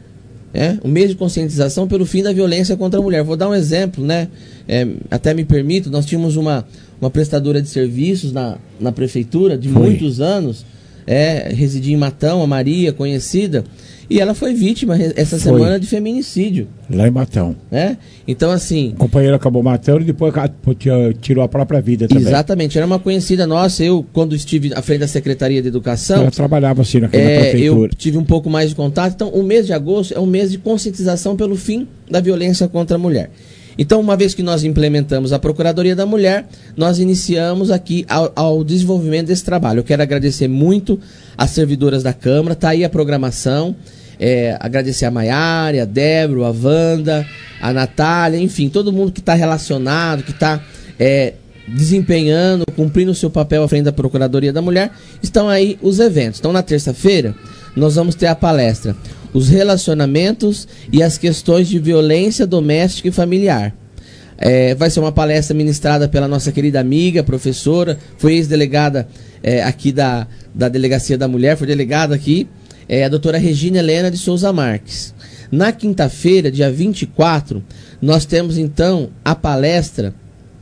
C: É, um mês de conscientização pelo fim da violência contra a mulher. Vou dar um exemplo, né? É, até me permito, nós tínhamos uma, uma prestadora de serviços na, na prefeitura de Foi. muitos anos, é, residia em Matão, a Maria, conhecida, e ela foi vítima essa foi. semana de feminicídio.
B: Lá em Matão.
C: É? Então, assim...
B: O companheiro acabou matando e depois tirou a própria vida também.
C: Exatamente. Era uma conhecida nossa. Eu, quando estive à frente da Secretaria de Educação...
B: Ela trabalhava assim naquela
C: é,
B: prefeitura.
C: Eu tive um pouco mais de contato. Então, o mês de agosto é um mês de conscientização pelo fim da violência contra a mulher. Então, uma vez que nós implementamos a Procuradoria da Mulher, nós iniciamos aqui ao, ao desenvolvimento desse trabalho. Eu quero agradecer muito às servidoras da Câmara. Está aí a programação. É, agradecer a Maiara, a Débora, a Wanda, a Natália, enfim, todo mundo que está relacionado, que está é, desempenhando, cumprindo o seu papel à frente da Procuradoria da Mulher. Estão aí os eventos. Então, na terça-feira, nós vamos ter a palestra Os Relacionamentos e as Questões de Violência Doméstica e Familiar. É, vai ser uma palestra ministrada pela nossa querida amiga, professora, foi ex-delegada é, aqui da, da Delegacia da Mulher, foi delegada aqui, é a doutora Regina Helena de Souza Marques. Na quinta-feira, dia vinte e quatro, nós temos então a palestra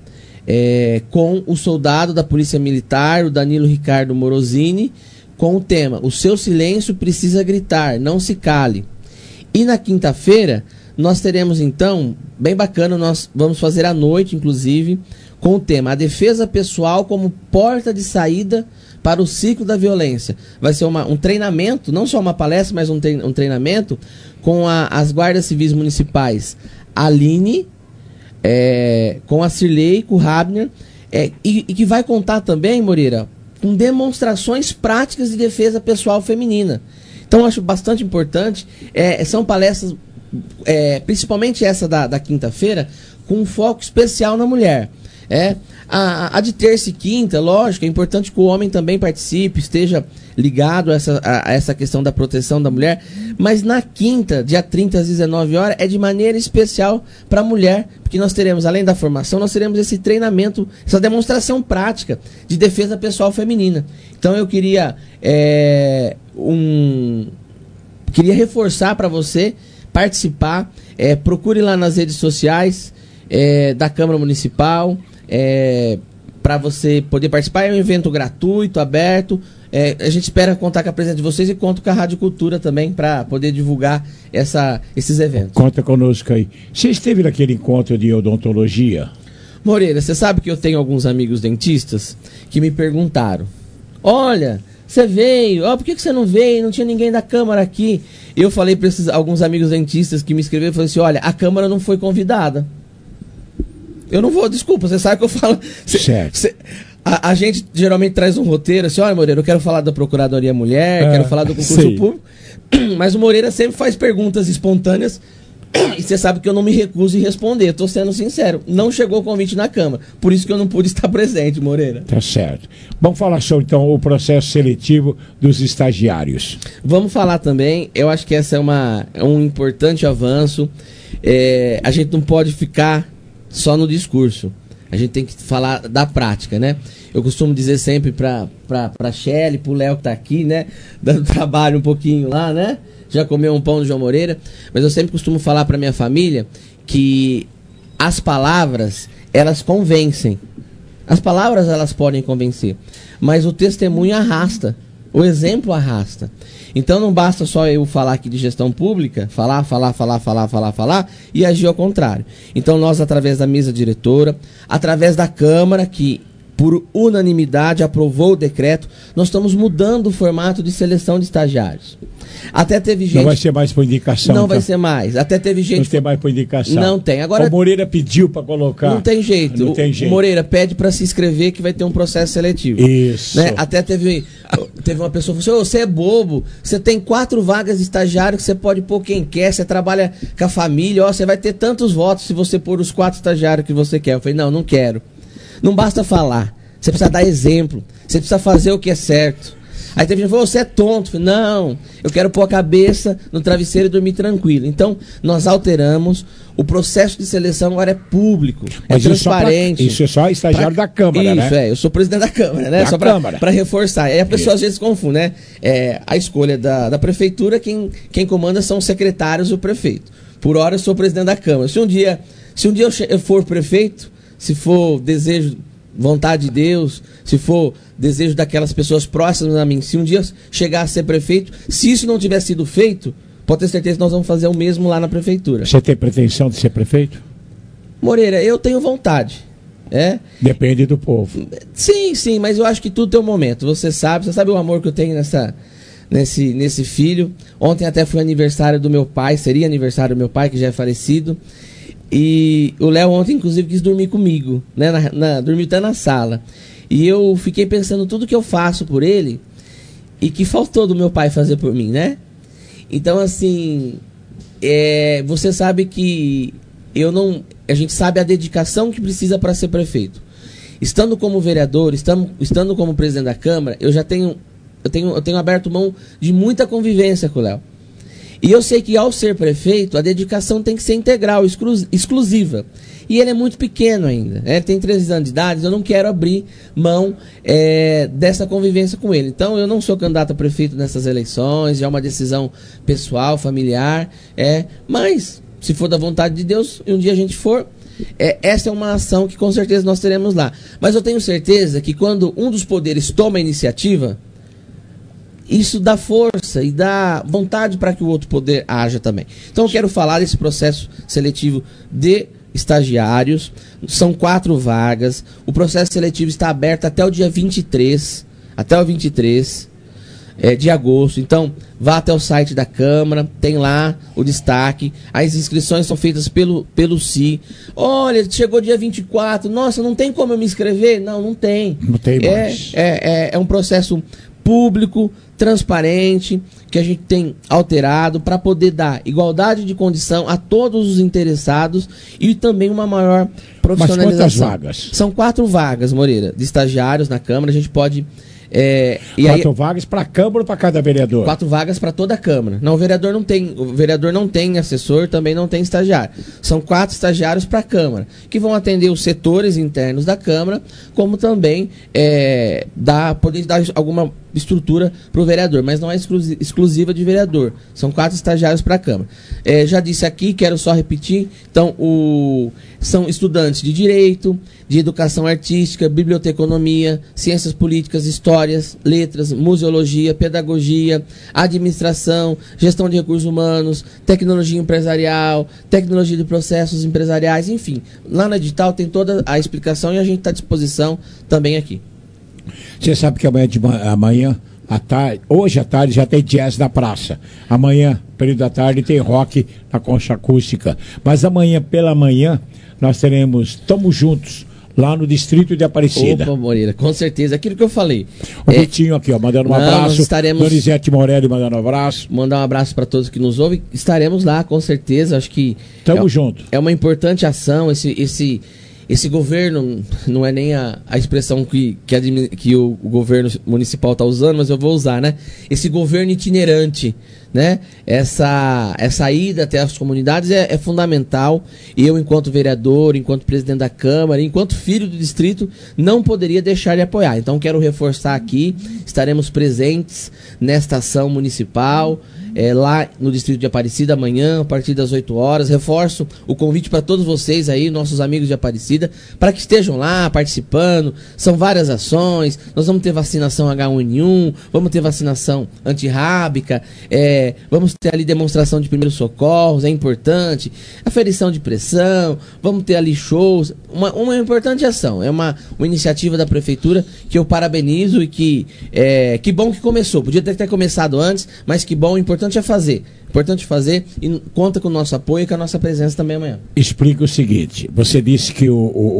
C: é, com o soldado da Polícia Militar, o Danilo Ricardo Morosini, com o tema O Seu Silêncio Precisa Gritar, Não Se Cale. E na quinta-feira, nós teremos então, bem bacana, nós vamos fazer à noite, inclusive, com o tema A Defesa Pessoal como Porta de Saída para o Ciclo da Violência. Vai ser uma, um treinamento, não só uma palestra, mas um, trein, um treinamento com a, as guardas civis municipais Aline, é, com a Cirlei, com o Rabner, é, e, e que vai contar também, Moreira, com demonstrações práticas de defesa pessoal feminina. Então, eu acho bastante importante, é, são palestras, é, principalmente essa da, da quinta-feira, com um foco especial na mulher. É, A, a de terça e quinta, lógico, é importante que o homem também participe, esteja ligado a essa, a, a essa questão da proteção da mulher, mas na quinta, dia trinta às dezenove horas, é de maneira especial para a mulher, porque nós teremos, além da formação, nós teremos esse treinamento, essa demonstração prática de defesa pessoal feminina. Então eu queria, é, um, queria reforçar para você participar, é, procure lá nas redes sociais é, da Câmara Municipal, É, para você poder participar. É um evento gratuito, aberto. É, a gente espera contar com a presença de vocês e conto com a Rádio Cultura também para poder divulgar essa, esses eventos.
B: Conta conosco aí. Você esteve naquele encontro de odontologia?
C: Moreira, você sabe que eu tenho alguns amigos dentistas que me perguntaram: olha, você veio, oh, por que, que você não veio? Não tinha ninguém da Câmara aqui. Eu falei para esses alguns amigos dentistas que me escreveram, falei assim: olha, a Câmara não foi convidada. Eu não vou, desculpa, você sabe que eu falo. Cê,
B: certo.
C: Cê, a, a gente geralmente traz um roteiro assim: olha, Moreira, eu quero falar da Procuradoria Mulher, ah, quero falar do concurso sei. Público. Mas o Moreira sempre faz perguntas espontâneas e você sabe que eu não me recuso em responder. Estou sendo sincero, não chegou o convite na Câmara, por isso que eu não pude estar presente, Moreira.
B: Tá certo. Vamos falar sobre então o processo seletivo dos estagiários.
C: Vamos falar também, eu acho que essa é, uma, é um importante avanço. É, a gente não pode ficar só no discurso, a gente tem que falar da prática, né? Eu costumo dizer sempre pra, pra, pra Shelly, pro Léo que tá aqui, né? Dando trabalho um pouquinho lá, né? Já comeu um pão do João Moreira, mas eu sempre costumo falar pra minha família que as palavras, elas convencem. As palavras, elas podem convencer, mas o testemunho arrasta, o exemplo arrasta. Então não basta só eu falar aqui de gestão pública, falar, falar, falar, falar, falar, falar e agir ao contrário. Então nós, através da mesa diretora, através da Câmara, que por unanimidade aprovou o decreto, nós estamos mudando o formato de seleção de estagiários. Até teve gente...
B: Não vai ser mais por indicação.
C: Não
B: então.
C: vai ser mais. Até teve gente...
B: Não tem mais por indicação.
C: Não tem. Agora...
B: O Moreira pediu para colocar.
C: Não tem jeito.
B: Não tem jeito.
C: O Moreira pede para se inscrever que vai ter um processo seletivo.
B: Isso.
C: Né? Até teve, teve uma pessoa que falou assim: oh, você é bobo, você tem quatro vagas de estagiário que você pode pôr quem quer, você trabalha com a família, ó, você vai ter tantos votos se você pôr os quatro estagiários que você quer. Eu falei: não, não quero. Não basta falar. Você precisa dar exemplo. Você precisa fazer o que é certo. Aí teve gente que falou: você é tonto. Falei: não, eu quero pôr a cabeça no travesseiro e dormir tranquilo. Então, nós alteramos. O processo de seleção agora é público,
B: Mas
C: é transparente.
B: Isso, pra, isso é só estagiário pra, da Câmara,
C: isso,
B: né?
C: Isso, é. Eu sou presidente da Câmara, né?
B: Da
C: só para reforçar. Aí a pessoa isso. às vezes confunde, né? É, a escolha da, da prefeitura, quem, quem comanda são os secretários e o prefeito. Por hora, eu sou presidente da Câmara. Se um dia, se um dia eu, eu for prefeito, se for desejo... vontade de Deus, se for desejo daquelas pessoas próximas a mim, se um dia chegar a ser prefeito, se isso não tiver sido feito, pode ter certeza que nós vamos fazer o mesmo lá na prefeitura.
B: Você tem pretensão de ser prefeito?
C: Moreira, eu tenho vontade. É?
B: Depende do povo.
C: Sim, sim, mas eu acho que tudo tem um momento. Você sabe, você sabe o amor que eu tenho nessa, nesse, nesse filho. Ontem até foi aniversário do meu pai, seria aniversário do meu pai, que já é falecido. E o Léo ontem, inclusive, quis dormir comigo, né? Na, na, dormiu até na sala. E eu fiquei pensando tudo que eu faço por ele e que faltou do meu pai fazer por mim, né? Então, assim, é, você sabe que eu não... A gente sabe a dedicação que precisa para ser prefeito. Estando como vereador, estando, estando como presidente da Câmara, eu já tenho, eu tenho, eu tenho aberto mão de muita convivência com o Léo. E eu sei que ao ser prefeito, a dedicação tem que ser integral, exclu exclusiva. E ele é muito pequeno ainda, né? Ele tem treze anos de idade, eu não quero abrir mão é, dessa convivência com ele. Então eu não sou candidato a prefeito nessas eleições, já é uma decisão pessoal, familiar, é, mas se for da vontade de Deus, e um dia a gente for, é, essa é uma ação que com certeza nós teremos lá. Mas eu tenho certeza que quando um dos poderes toma a iniciativa, isso dá força e dá vontade para que o outro poder haja também. Então eu quero falar desse processo seletivo de estagiários. São quatro vagas. O processo seletivo está aberto até o dia vinte e três, até o vinte e três é, de agosto. Então vá até o site da Câmara, tem lá o destaque. As inscrições são feitas pelo, pelo S I. Olha, chegou dia vinte e quatro. Nossa, não tem como eu me inscrever? Não, não tem.
B: Não tem mais.
C: É, é, é, é um processo público, transparente, que a gente tem alterado para poder dar igualdade de condição a todos os interessados e também uma maior profissionalização.
B: Mas quantas vagas?
C: São quatro vagas, Moreira, de estagiários na Câmara. A gente pode... É, e
B: quatro
C: aí,
B: vagas para a Câmara ou para cada vereador?
C: Quatro vagas para toda a Câmara. Não, o vereador não tem, o vereador não tem assessor, também não tem estagiário. São quatro estagiários para a Câmara, que vão atender os setores internos da Câmara, como também é, dar, poder dar alguma estrutura para o vereador, mas não é exclusi- exclusiva de vereador. São quatro estagiários para a Câmara. É, já disse aqui, quero só repetir. Então, o, são estudantes de Direito, de Educação Artística, Biblioteconomia, Ciências Políticas, Histórias, Letras, Museologia, Pedagogia, Administração, Gestão de Recursos Humanos, Tecnologia Empresarial, Tecnologia de Processos Empresariais, enfim. Lá no edital tem toda a explicação e a gente está à disposição também aqui.
B: Você sabe que amanhã, de ma- amanhã à tarde, hoje à tarde já tem jazz na praça. Amanhã, período da tarde, tem rock na concha acústica. Mas amanhã, pela manhã, nós teremos Tamo Juntos, lá no distrito de Aparecida.
C: Opa, Moreira, com certeza. Aquilo que eu falei.
B: O
C: é...
B: Vitinho aqui, ó, mandando um
C: Não,
B: abraço.
C: nós estaremos...
B: Donizete Morelli mandando um abraço.
C: Mandar um abraço para todos que nos ouvem. Estaremos lá, com certeza. Acho que...
B: Tamo
C: é,
B: junto.
C: É uma importante ação. Esse... esse... Esse governo, não é nem a, a expressão que, que, admi, que o, o governo municipal está usando, mas eu vou usar, né? Esse governo itinerante, né? Essa, essa ida até as comunidades é, é fundamental. Eu, enquanto vereador, enquanto presidente da Câmara, enquanto filho do distrito, não poderia deixar de apoiar. Então, quero reforçar aqui, estaremos presentes nesta ação municipal, é, lá no distrito de Aparecida, amanhã, a partir das oito horas. Reforço o convite para todos vocês aí, nossos amigos de Aparecida, para que estejam lá participando. São várias ações. Nós vamos ter vacinação agá um ene um, vamos ter vacinação antirrábica, é, vamos ter ali demonstração de primeiros socorros, é importante, aferição de pressão, vamos ter ali shows, uma, uma importante ação, é uma, uma iniciativa da Prefeitura que eu parabenizo e que, é, que bom que começou, podia ter, ter começado antes, mas que bom, o importante é fazer. Importante fazer e conta com o nosso apoio e com a nossa presença também amanhã.
B: Explica o seguinte, você disse que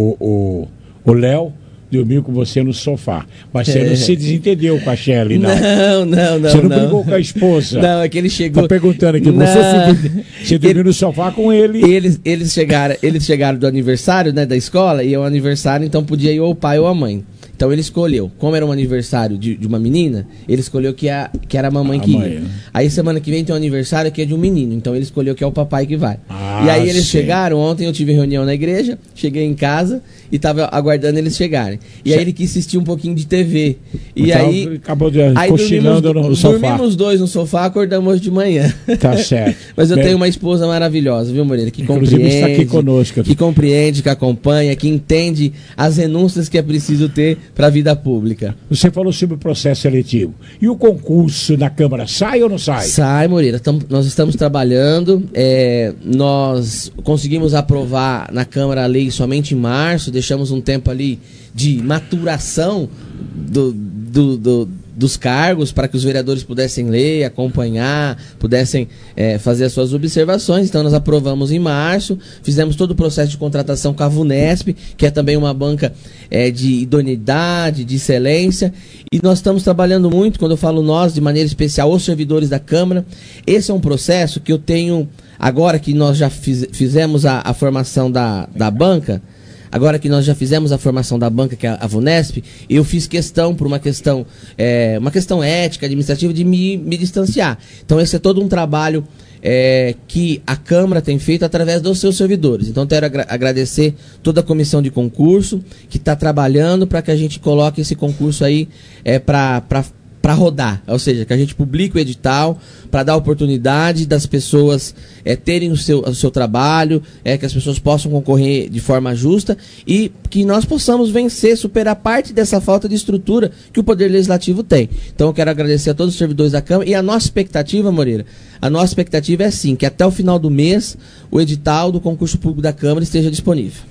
B: o o Léo dormiu com você no sofá, mas você é. não se desentendeu com a Shelly, não.
C: Não, não, não.
B: Você não,
C: não
B: brigou com a esposa?
C: Não, é que ele chegou...
B: Tô perguntando aqui,
C: não.
B: você, se, você dormiu ele... no sofá com ele?
C: Eles, eles, chegaram, eles chegaram do aniversário, né, da escola, e é um aniversário, então podia ir ou o pai ou a mãe. Então ele escolheu, como era um aniversário de, de uma menina, ele escolheu que, a, que era a mamãe a que mãe, ia. Né? Aí semana que vem tem um aniversário que é de um menino, então ele escolheu que é o papai que vai. Ah, e aí eles sim. chegaram, ontem eu tive reunião na igreja, cheguei em casa e tava aguardando eles chegarem. E aí ele quis assistir um pouquinho de T V. E então, aí
B: acabou de, aí cochilando dormimos, no sofá.
C: Dormimos dois no sofá, acordamos hoje de manhã.
B: Tá certo.
C: Mas eu
B: Bem,
C: tenho uma esposa maravilhosa, viu, Moreira? Que
B: inclusive
C: compreende,
B: está aqui conosco.
C: Que compreende, que acompanha, que entende as renúncias que é preciso ter para a vida pública.
B: Você falou sobre o processo seletivo. E o concurso na Câmara, sai ou não sai?
C: Sai, Moreira. Tamo, nós estamos trabalhando. É, nós conseguimos aprovar na Câmara a lei somente em março. Deixamos um tempo ali de maturação do, do, do, dos cargos para que os vereadores pudessem ler, acompanhar, pudessem é, fazer as suas observações. Então nós aprovamos em março, fizemos todo o processo de contratação com a VUNESP, que é também uma banca é, de idoneidade, de excelência, e nós estamos trabalhando muito, quando eu falo nós, de maneira especial, os servidores da Câmara. Esse é um processo que eu tenho, agora que nós já fiz, fizemos a, a formação da, da banca, Agora que nós já fizemos a formação da banca, que é a VUNESP, eu fiz questão, por uma questão, é, uma questão ética, administrativa, de me, me distanciar. Então esse é todo um trabalho é, que a Câmara tem feito através dos seus servidores. Então quero agra- agradecer toda a comissão de concurso que está trabalhando para que a gente coloque esse concurso aí é, para... para rodar, ou seja, que a gente publique o edital para dar oportunidade das pessoas é, terem o seu, o seu trabalho, é, que as pessoas possam concorrer de forma justa e que nós possamos vencer, superar parte dessa falta de estrutura que o Poder Legislativo tem. Então eu quero agradecer a todos os servidores da Câmara e a nossa expectativa, Moreira, a nossa expectativa é sim, que até o final do mês o edital do concurso público da Câmara esteja disponível.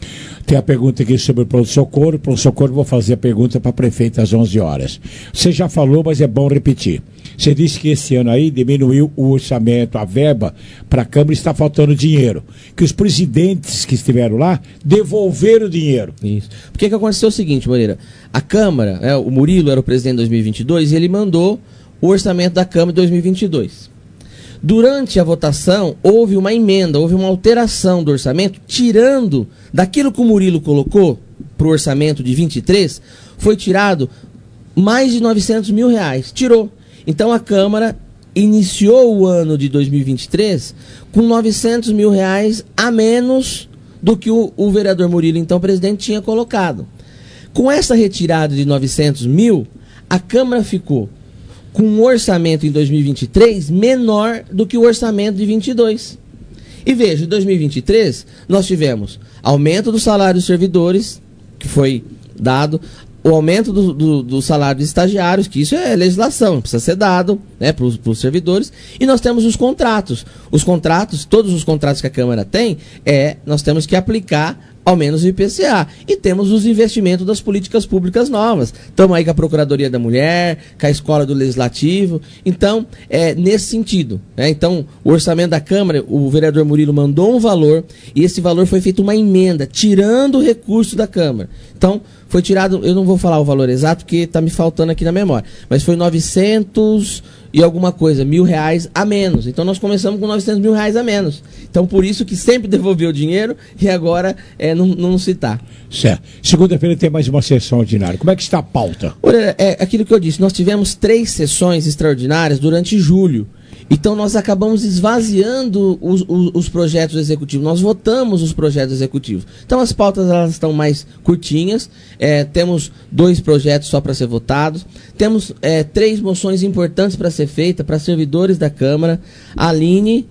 B: Tem a pergunta aqui sobre o pronto-socorro. Pronto-socorro, vou fazer a pergunta para a prefeita às onze horas. Você já falou, mas é bom repetir. Você disse que esse ano aí diminuiu o orçamento, a verba para a Câmara, está faltando dinheiro. Que os presidentes que estiveram lá devolveram o dinheiro.
C: Isso. Porque que aconteceu o seguinte, Moreira? A Câmara, é, o Murilo era o presidente em dois mil e vinte e dois e ele mandou o orçamento da Câmara de dois mil e vinte e dois. Durante a votação, houve uma emenda, houve uma alteração do orçamento, tirando daquilo que o Murilo colocou para o orçamento de vinte e três, foi tirado mais de novecentos mil reais. Tirou. Então a Câmara iniciou o ano de dois mil e vinte e três com novecentos mil reais a menos do que o, o vereador Murilo, então presidente, tinha colocado. Com essa retirada de novecentos mil, a Câmara ficou com um orçamento em dois mil e vinte e três menor do que o orçamento de vinte e dois. E veja, em dois mil e vinte e três, nós tivemos aumento do salário dos servidores, que foi dado, o aumento do, do, do salário dos estagiários, que isso é legislação, precisa ser dado, né, para os servidores, e nós temos os contratos. Os contratos, todos os contratos que a Câmara tem, é, nós temos que aplicar ao menos o I P C A. E temos os investimentos das políticas públicas novas. Estamos aí com a Procuradoria da Mulher, com a Escola do Legislativo. Então, é nesse sentido. Né? Então, o orçamento da Câmara, o vereador Murilo mandou um valor, e esse valor foi feito uma emenda, tirando o recurso da Câmara. Então, foi tirado, eu não vou falar o valor exato, porque está me faltando aqui na memória, mas foi novecentos e alguma coisa, mil reais a menos. Então nós começamos com novecentos mil reais a menos. Então por isso que sempre devolveu o dinheiro e agora é, não, não citar.
B: Certo. Segunda-feira tem mais uma sessão ordinária. Como é que está a pauta?
C: Olha, é aquilo que eu disse, nós tivemos três sessões extraordinárias durante julho. Então nós acabamos esvaziando os, os, os projetos executivos, nós votamos os projetos executivos. Então as pautas elas estão mais curtinhas, é, temos dois projetos só para ser votados, temos é, três moções importantes para ser feitas para servidores da Câmara, a Aline,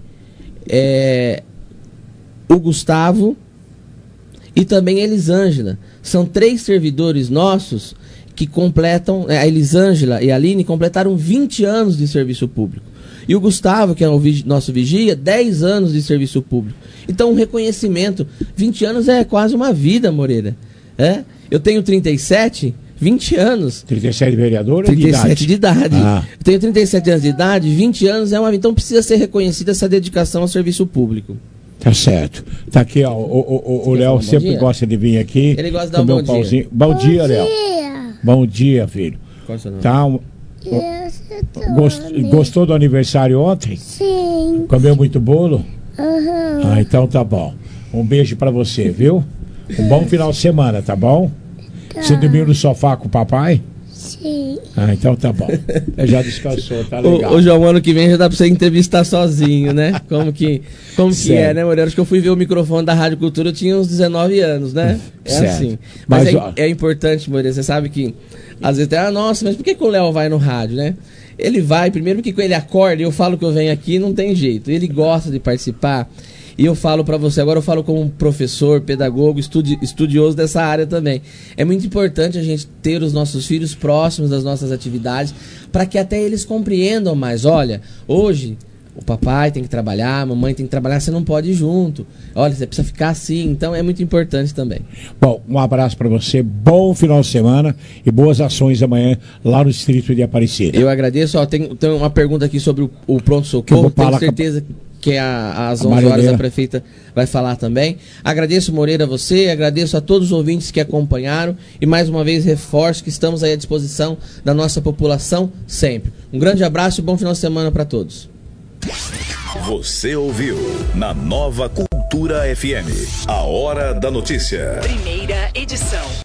C: é, o Gustavo e também a Elisângela. São três servidores nossos que completam, a Elisângela e a Aline completaram vinte anos de serviço público. E o Gustavo, que é o vigi- nosso vigia, dez anos de serviço público. Então, um reconhecimento. vinte anos é quase uma vida, Moreira. É? Eu tenho trinta e sete, vinte anos.
B: trinta e sete vereador ou
C: trinta e sete
B: de idade?
C: de idade.
B: Ah.
C: Eu tenho trinta e sete anos de idade, vinte anos é uma vida. Então, precisa ser reconhecida essa dedicação ao serviço público.
B: Tá certo. Tá aqui, ó. O Léo sempre
C: dia?
B: gosta de vir aqui.
C: Ele gosta de dar um bom dia.
B: Pauzinho. Bom, bom dia, Léo. Bom dia, filho.
C: Qual é o seu nome?
B: Tá um... Gost... Gostou do aniversário ontem?
E: Sim.
B: Comeu muito bolo?
E: Uhum.
B: Ah, então tá bom. Um beijo pra você, viu? Um bom final de semana, tá bom?
E: Tá.
B: Você dormiu no sofá com o papai?
E: Sim.
B: Ah, então tá bom. Já descansou, tá legal.
C: O, o João, ano que vem já dá pra você entrevistar sozinho, né? Como que, como que é, né, Moreira? Acho que eu fui ver o microfone da Rádio Cultura, eu tinha uns dezenove anos, né? É
B: certo.
C: Assim. Mas, mas
B: é,
C: é importante, Moreira, você sabe que às vezes tem, ah, nossa, mas por que, que o Léo vai no rádio, né? Ele vai, primeiro porque ele acorda e eu falo que eu venho aqui, não tem jeito. Ele gosta de participar. E eu falo para você, agora eu falo como professor, pedagogo, estudi estudioso dessa área também. É muito importante a gente ter os nossos filhos próximos das nossas atividades, para que até eles compreendam mais. Olha, hoje o papai tem que trabalhar, a mamãe tem que trabalhar, você não pode ir junto. Olha, você precisa ficar assim, então é muito importante também.
B: Bom, um abraço para você, bom final de semana e boas ações amanhã lá no Distrito de Aparecida.
C: Eu agradeço, ó, tem, tem uma pergunta aqui sobre o, o pronto-socorro, tenho certeza que a, às onze horas a prefeita vai falar também. Agradeço, Moreira, a você, agradeço a todos os ouvintes que acompanharam e mais uma vez reforço que estamos aí à disposição da nossa população sempre. Um grande abraço e bom final de semana para todos.
G: Você ouviu na Nova Cultura F M, a Hora da Notícia.
M: Primeira edição.